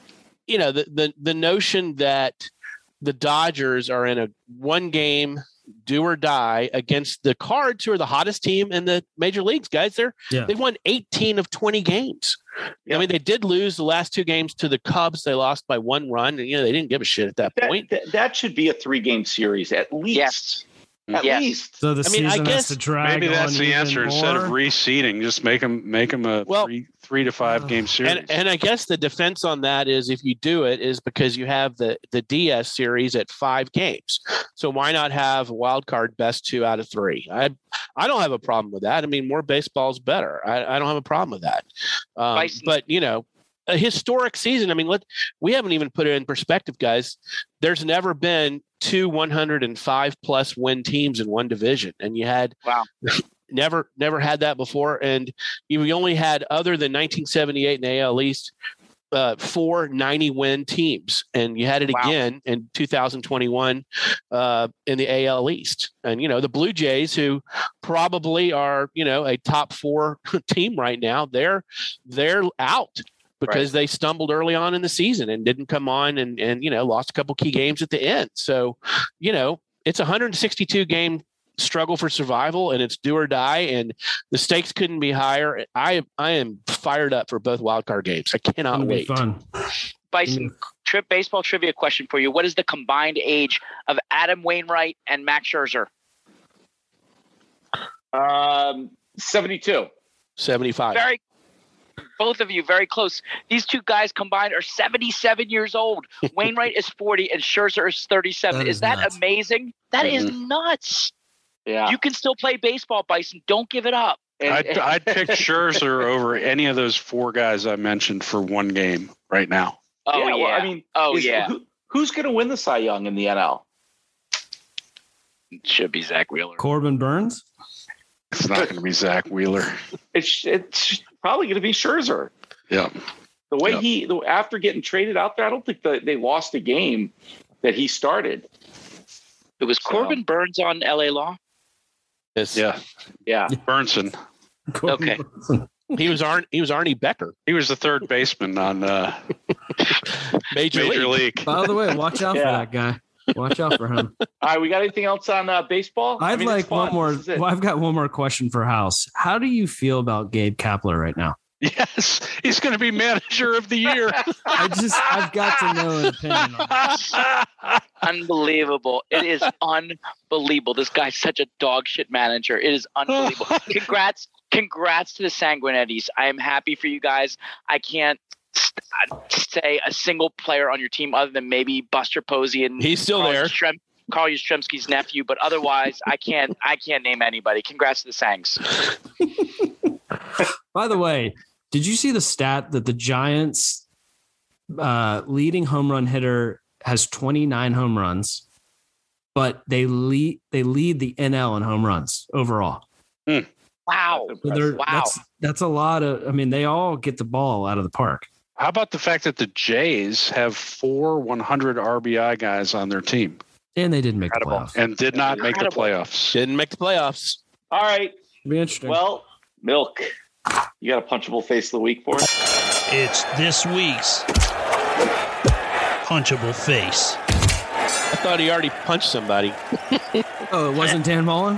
the notion that the Dodgers are in a 1-game do or die against the Cards, who are the hottest team in the major leagues, guys. They've won 18 of 20 games. I mean, they did lose the last 2 games to the Cubs. They lost by 1 run, and they didn't give a shit at that point. That should be a 3-game series at least. Yes. At least. So the season has to drag. Maybe that's on the answer. more. Instead of reseeding, just make them a 3 to 5 game series. And I guess the defense on that is if you do it is because you have the DS series at 5 games. So why not have a wild card best 2 out of 3? I don't have a problem with that. I mean, more baseball is better. I don't have a problem with that. But a historic season. I mean, we haven't even put it in perspective, guys. There's never been 2 105+ win teams in one division, and you had never had that before. And you only had, other than 1978 in the AL East, 4 90-win teams, and you had it again in 2021 in the AL East. And the Blue Jays, who probably are a top 4 team right now, they're out. Because they stumbled early on in the season and didn't come on and lost a couple key games at the end. So, it's a 162-game struggle for survival, and it's do or die, and the stakes couldn't be higher. I am fired up for both wildcard games. I cannot wait. Fun. Bison, baseball trivia question for you. What is the combined age of Adam Wainwright and Max Scherzer? 72. 75. Both of you very close. These 2 guys combined are 77 years old. Wainwright is 40 and Scherzer is 37. Is that nuts. Amazing? That is nuts. Yeah. You can still play baseball, Bison. Don't give it up. I'd pick Scherzer over any of those 4 guys I mentioned for 1 game right now. Oh, yeah. Well, I mean, who's going to win the Cy Young in the NL? It should be Zach Wheeler. Corbin Burns? It's not going to be Zach Wheeler. It's probably going to be Scherzer. Yeah. The way after getting traded out there, I don't think they lost a game that he started. It was Corbin Burns on LA Law? Yes. Yeah. Burnson. Okay. He was Arnie Becker. He was the third baseman on Major League. By the way, watch out for that guy. Watch out for him. All right, we got anything else on baseball? I'd like one more. Well, I've got one more question for House. How do you feel about Gabe Kapler right now? Yes, he's going to be manager of the year. I've got to know an opinion on that. Unbelievable. It is unbelievable. This guy's such a dog shit manager. It is unbelievable. Congrats to the Sanguinettis. I am happy for you guys. I can't say a single player on your team other than maybe Buster Posey and he's still there. Carl Yastrzemski's nephew, but otherwise, I can't name anybody. Congrats to the Sangs. By the way, did you see the stat that the Giants leading home run hitter has 29 home runs, but they lead the NL in home runs overall? Wow. Wow. That's a lot of, I mean, they all get the ball out of the park. How about the fact that the Jays have 4 100 RBI guys on their team? And they didn't make the playoffs. And did not make the playoffs. Didn't make the playoffs. All right. Be interesting. Well, Milk, you got a punchable face of the week for us? It's this week's punchable face. I thought he already punched somebody. Oh, it wasn't Dan Mullen?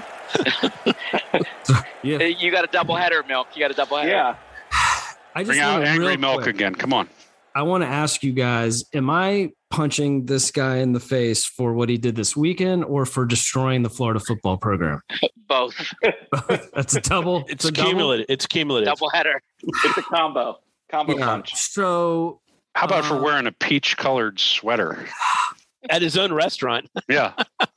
Yeah. You got a double header, Milk. You got a double header. Yeah. I just Bring out Angry Milk again. Come on. I want to ask you guys, am I punching this guy in the face for what he did this weekend or for destroying the Florida football program? Both. That's a double. It's cumulative. It's cumulative. Double header. It's a combo punch. So how about for wearing a peach colored sweater at his own restaurant? Yeah.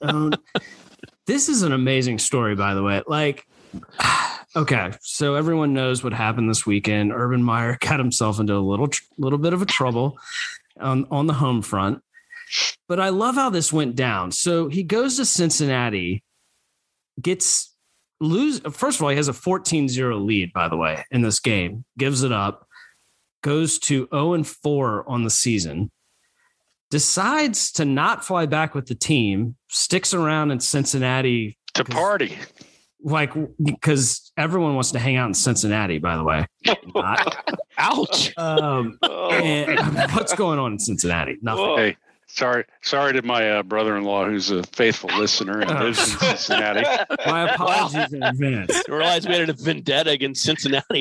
This is an amazing story, by the way. Like, okay, so everyone knows what happened this weekend. Urban Meyer got himself into a little bit of a trouble on the home front. But I love how this went down. So he goes to Cincinnati, first of all, he has a 14-0 lead, by the way, in this game, gives it up, goes to 0-4 on the season, decides to not fly back with the team, sticks around in Cincinnati to party. Like, because everyone wants to hang out in Cincinnati, by the way. Ouch. And what's going on in Cincinnati? Nothing. Whoa. Hey, sorry to my brother-in-law who's a faithful listener and lives in Cincinnati. My apologies in advance. I realized we had a vendetta against Cincinnati.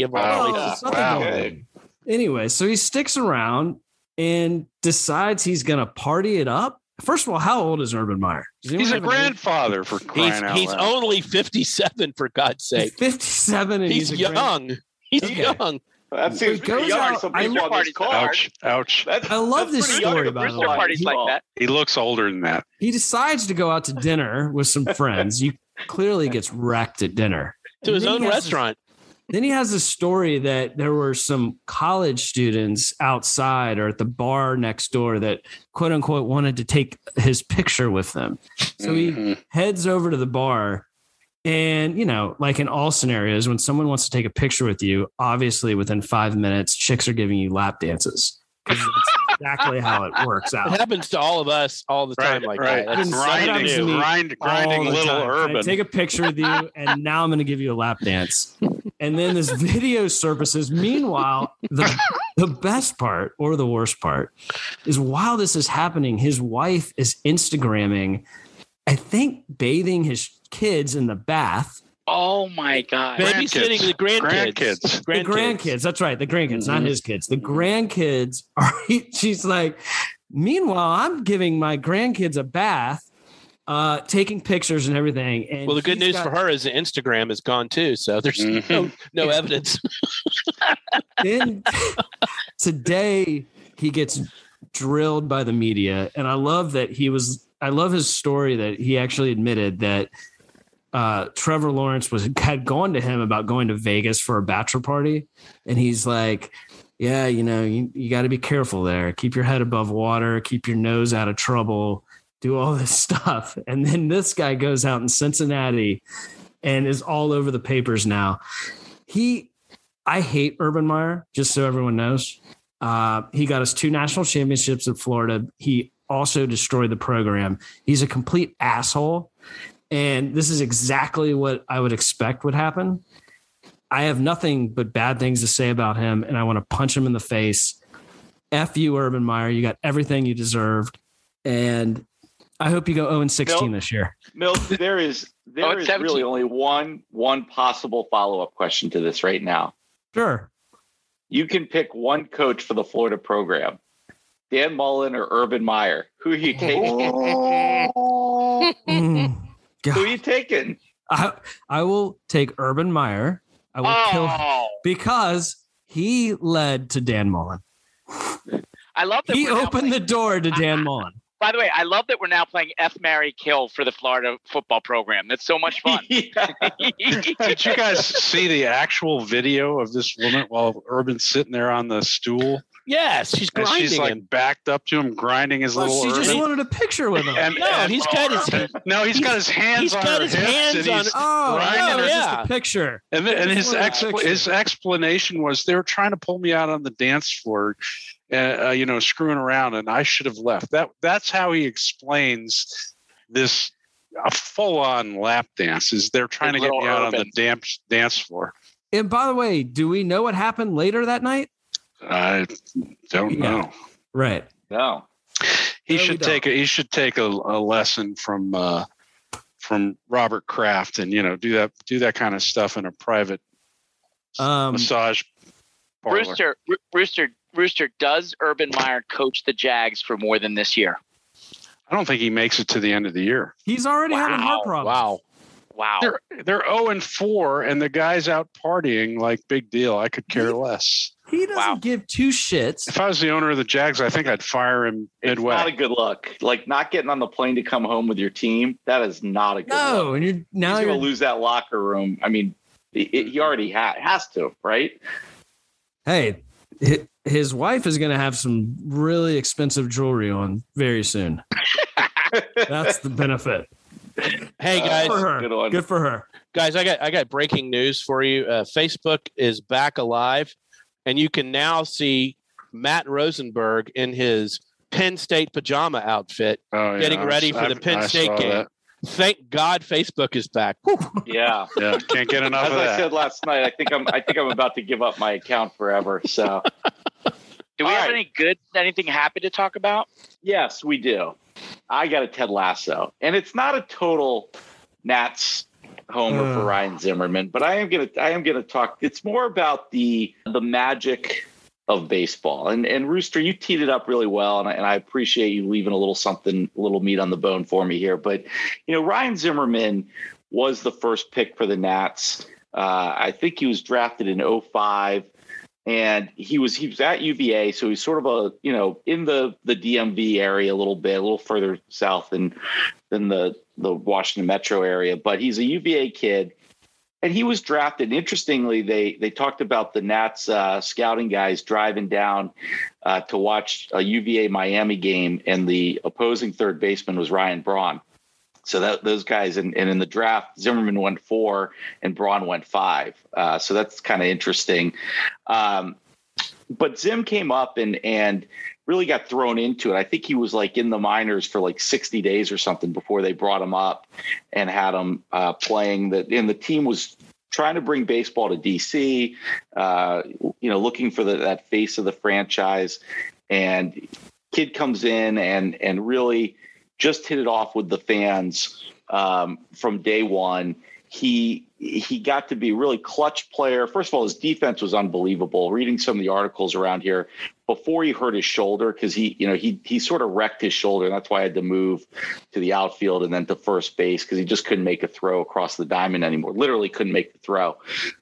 Anyway, so he sticks around and decides he's going to party it up. First of all, how old is Urban Meyer? He's a grandfather for crying out loud. He's only 57, for God's sake. He's 57 and he's young. He's young. That seems pretty young. Some people on this card. Ouch. I love this story, by the way. Parties like that. He looks older than that. He decides to go out to dinner with some friends. You clearly gets wrecked at dinner. To his own restaurant. Then he has a story that there were some college students outside or at the bar next door that, quote unquote, wanted to take his picture with them. So he heads over to the bar. And, like in all scenarios, when someone wants to take a picture with you, obviously within 5 minutes, chicks are giving you lap dances. That's exactly how it works out. It happens to all of us all the time that. Grinding little Urban. Take a picture with you, and now I'm going to give you a lap dance. And then this video surfaces. Meanwhile, the best part or the worst part is while this is happening, his wife is Instagramming, I think, bathing his kids in the bath. Oh my God. Babysitting the grandkids. The grandkids. That's right. The grandkids, not his kids. The grandkids are, she's like, meanwhile, I'm giving my grandkids a bath, taking pictures and everything. And well, the good news for her is the Instagram is gone too. So there's no evidence. Then today he gets drilled by the media. And I love that I love his story that he actually admitted that Trevor Lawrence had gone to him about going to Vegas for a bachelor party. And he's like, yeah, you got to be careful there. Keep your head above water, keep your nose out of trouble, do all this stuff. And then this guy goes out in Cincinnati and is all over the papers now. I hate Urban Meyer, just so everyone knows. He got us 2 national championships at Florida. He also destroyed the program. He's a complete asshole. And this is exactly what I would expect would happen. I have nothing but bad things to say about him, and I want to punch him in the face. F you, Urban Meyer. You got everything you deserved. And I hope you go 0-16 this year. Milk, there is really only one possible follow-up question to this right now. Sure. You can pick one coach for the Florida program. Dan Mullen or Urban Meyer. Who are you taking? Who are you taking? I will take Urban Meyer. I will kill him because he led to Dan Mullen. I love that he opened the door to Dan Mullen. By the way, I love that we're now playing F, Marry, Kill for the Florida football program. That's so much fun. Did you guys see the actual video of this woman while Urban's sitting there on the stool? Yes, she's grinding. And she's like him. backed up to him, grinding his little. She Urban. just wanted a picture with him. He's got his hands on her hips, and he's grinding her. Just a picture. And his explanation was they were trying to pull me out on the dance floor, screwing around, and I should have left. That's how he explains this a full-on lap dance. Is they're trying to get me out on the dance floor. And by the way, do we know what happened later that night? I don't know. Right. No. He should take a lesson from Robert Kraft and do that kind of stuff in a private massage parlor. Rooster, does Urban Meyer coach the Jags for more than this year? I don't think he makes it to the end of the year. He's already having heart problems. Wow. They're 0-4 and the guy's out partying like big deal. I could care less. He doesn't give two shits. If I was the owner of the Jags, I think I'd fire him midway. It's not a good look. Like not getting on the plane to come home with your team. That is not a good look. No, and he's going to lose that locker room. I mean, he already has to, right? Hey, his wife is going to have some really expensive jewelry on very soon. That's the benefit. Hey guys, good for her. Guys, I got breaking news for you. Facebook is back alive, and you can now see Matt Rosenberg in his Penn State pajama outfit, getting ready for the Penn State game. That. Thank God Facebook is back. Whew. Yeah, can't get enough of that. As I said last night, I think I'm about to give up my account forever. So, do we have anything happy to talk about? Yes, we do. I got a Ted Lasso, and it's not a total Nats homer for Ryan Zimmerman, but I am gonna talk. It's more about the magic of baseball. And Rooster, you teed it up really well, and I appreciate you leaving a little meat on the bone for me here. But Ryan Zimmerman was the first pick for the Nats. I think he was drafted in 2005. And he was at UVA, so he's sort of in the DMV area a little further south than the Washington metro area. But he's a UVA kid, and he was drafted. Interestingly, they talked about the Nats scouting guys driving down to watch a UVA Miami game, and the opposing third baseman was Ryan Braun. So those guys, and in the draft, Zimmerman went 4 and Braun went 5. So that's kind of interesting. But Zim came up and really got thrown into it. I think he was like in the minors for like 60 days or something before they brought him up and had him playing. And the team was trying to bring baseball to DC, looking for that face of the franchise. And kid comes in and really just hit it off with the fans from day one. He got to be a really clutch player. First of all, his defense was unbelievable. Reading some of the articles around here before he hurt his shoulder, because he sort of wrecked his shoulder, and that's why I had to move to the outfield and then to first base, because he just couldn't make a throw across the diamond anymore. Literally couldn't make the throw.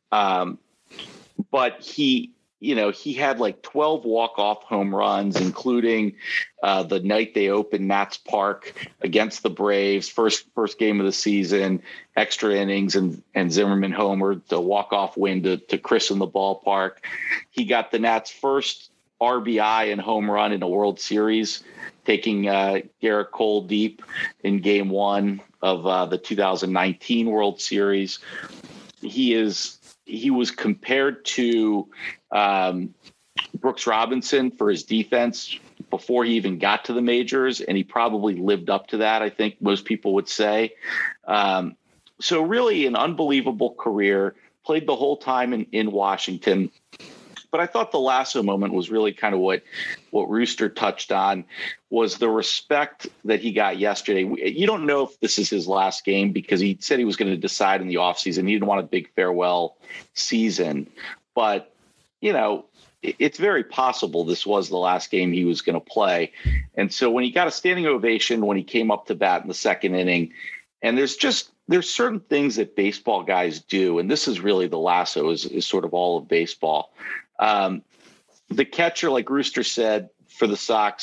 But he had like 12 walk-off home runs, including the night they opened Nats Park against the Braves, first game of the season, extra innings, and Zimmerman homered, the walk-off win to christen the ballpark. He got the Nats' first RBI and home run in a World Series, taking Garrett Cole deep in Game 1 of the 2019 World Series. He was compared to Brooks Robinson for his defense before he even got to the majors, and he probably lived up to that, I think most people would say. So really an unbelievable career, played the whole time in Washington. But I thought the Lasso moment was really kind of what Rooster touched on, was the respect that he got yesterday. You don't know if this is his last game, because he said he was going to decide in the offseason. He didn't want a big farewell season. But, it's very possible this was the last game he was going to play. And so when he got a standing ovation when he came up to bat in the second inning, and there's certain things that baseball guys do, and this is really the Lasso is sort of all of baseball. The catcher, like Rooster said, for the Sox,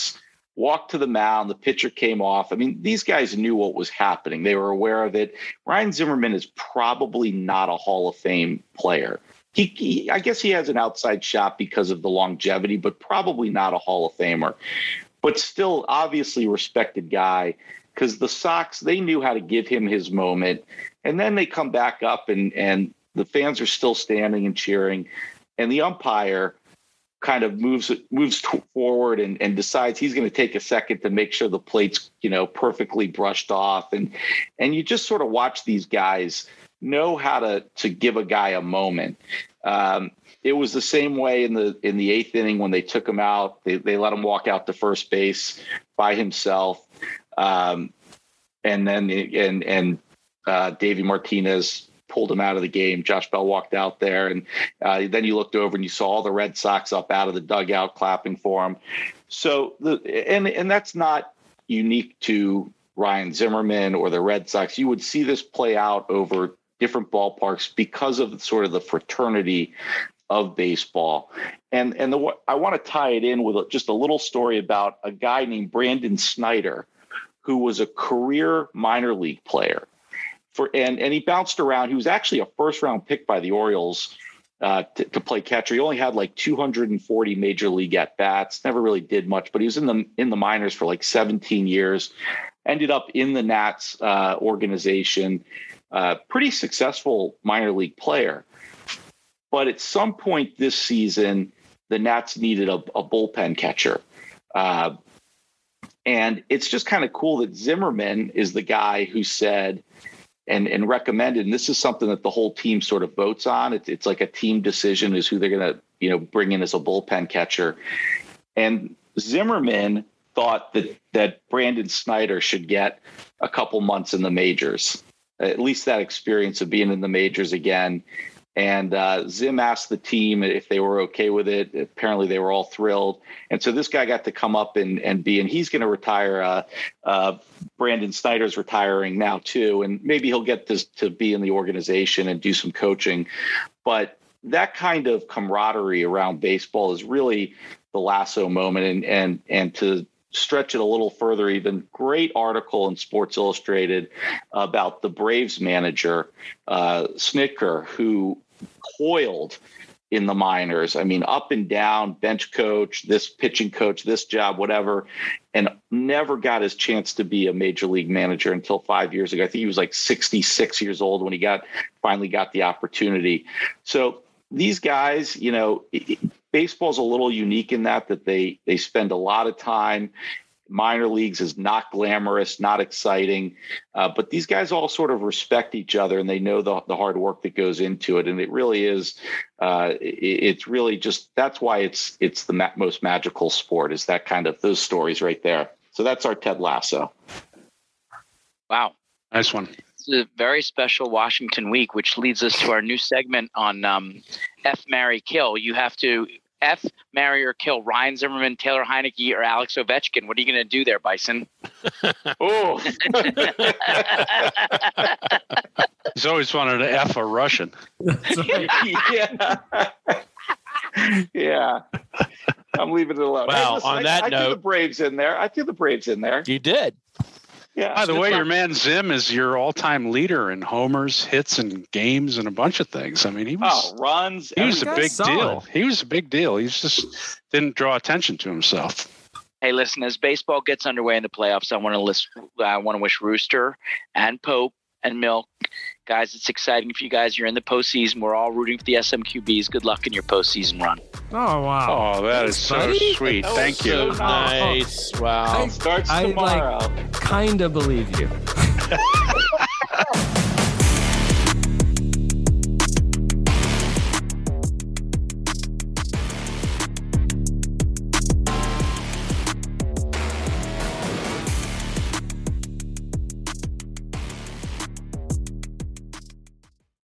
walked to the mound. The pitcher came off. I mean, these guys knew what was happening. They were aware of it. Ryan Zimmerman is probably not a Hall of Fame player. I guess he has an outside shot because of the longevity, but probably not a Hall of Famer. But still, obviously respected guy, because the Sox, they knew how to give him his moment. And then they come back up and the fans are still standing and cheering. And the umpire kind of moves forward and decides he's going to take a second to make sure the plate's, perfectly brushed off. And you just sort of watch these guys know how to give a guy a moment. It was the same way in the eighth inning when they took him out. They let him walk out to first base by himself. And then Davey Martinez pulled him out of the game. Josh Bell walked out there, and then you looked over and you saw all the Red Sox up out of the dugout clapping for him. So and that's not unique to Ryan Zimmerman or the Red Sox. You would see this play out over different ballparks because of sort of the fraternity of baseball. And I want to tie it in with just a little story about a guy named Brandon Snyder, who was a career minor league player. And he bounced around. He was actually a first-round pick by the Orioles to play catcher. He only had like 240 major league at-bats, never really did much, but he was in the minors for like 17 years, ended up in the Nats organization, pretty successful minor league player. But at some point this season, the Nats needed a bullpen catcher. And it's just kind of cool that Zimmerman is the guy who said and recommended, and this is something that the whole team sort of votes on. It's like a team decision is who they're going to, bring in as a bullpen catcher. And Zimmerman thought that Brandon Snyder should get a couple months in the majors, at least that experience of being in the majors again. And Zim asked the team if they were okay with it. Apparently they were all thrilled. And so this guy got to come up and he's going to retire. Brandon Snyder's retiring now too. And maybe he'll get this to be in the organization and do some coaching. But that kind of camaraderie around baseball is really the Lasso moment. And to stretch it a little further, even great article in Sports Illustrated about the Braves manager, Snitker, who coiled in the minors. I mean, up and down, bench coach, this pitching coach, this job, whatever, and never got his chance to be a major league manager until 5 years ago. I think he was like 66 years old when he finally got the opportunity. So these guys, baseball's a little unique in that they spend a lot of time. Minor leagues is not glamorous, not exciting, but these guys all sort of respect each other and they know the hard work that goes into it. And it really is, it's really just, that's why it's the most magical sport, is that kind of those stories right there. So that's our Ted Lasso. Wow. Nice one. It's a very special Washington week, which leads us to our new segment on F, Marry, Kill. You have to F, marry, or kill Ryan Zimmerman, Taylor Heineke, or Alex Ovechkin. What are you going to do there, Bison? Oh. He's always wanted to F a Russian. Yeah. Yeah. I'm leaving it alone. Wow. Listen, On that I note, threw the Braves in there. You did. Yeah. By the way, your man Zim is your all-time leader in homers, hits, and games, and a bunch of things. I mean, he was runs. He was a big solid. deal. He was a big deal. He just didn't draw attention to himself. Hey, listen, as baseball gets underway in the playoffs, I want to wish Rooster and Pope and Milk. Guys, it's exciting for you guys. You're in the postseason. We're all rooting for the SMQBs. Good luck in your postseason run. Oh, wow. Oh, that is so sweet. Thank you. So nice. Wow. Starts tomorrow. I kind of believe you.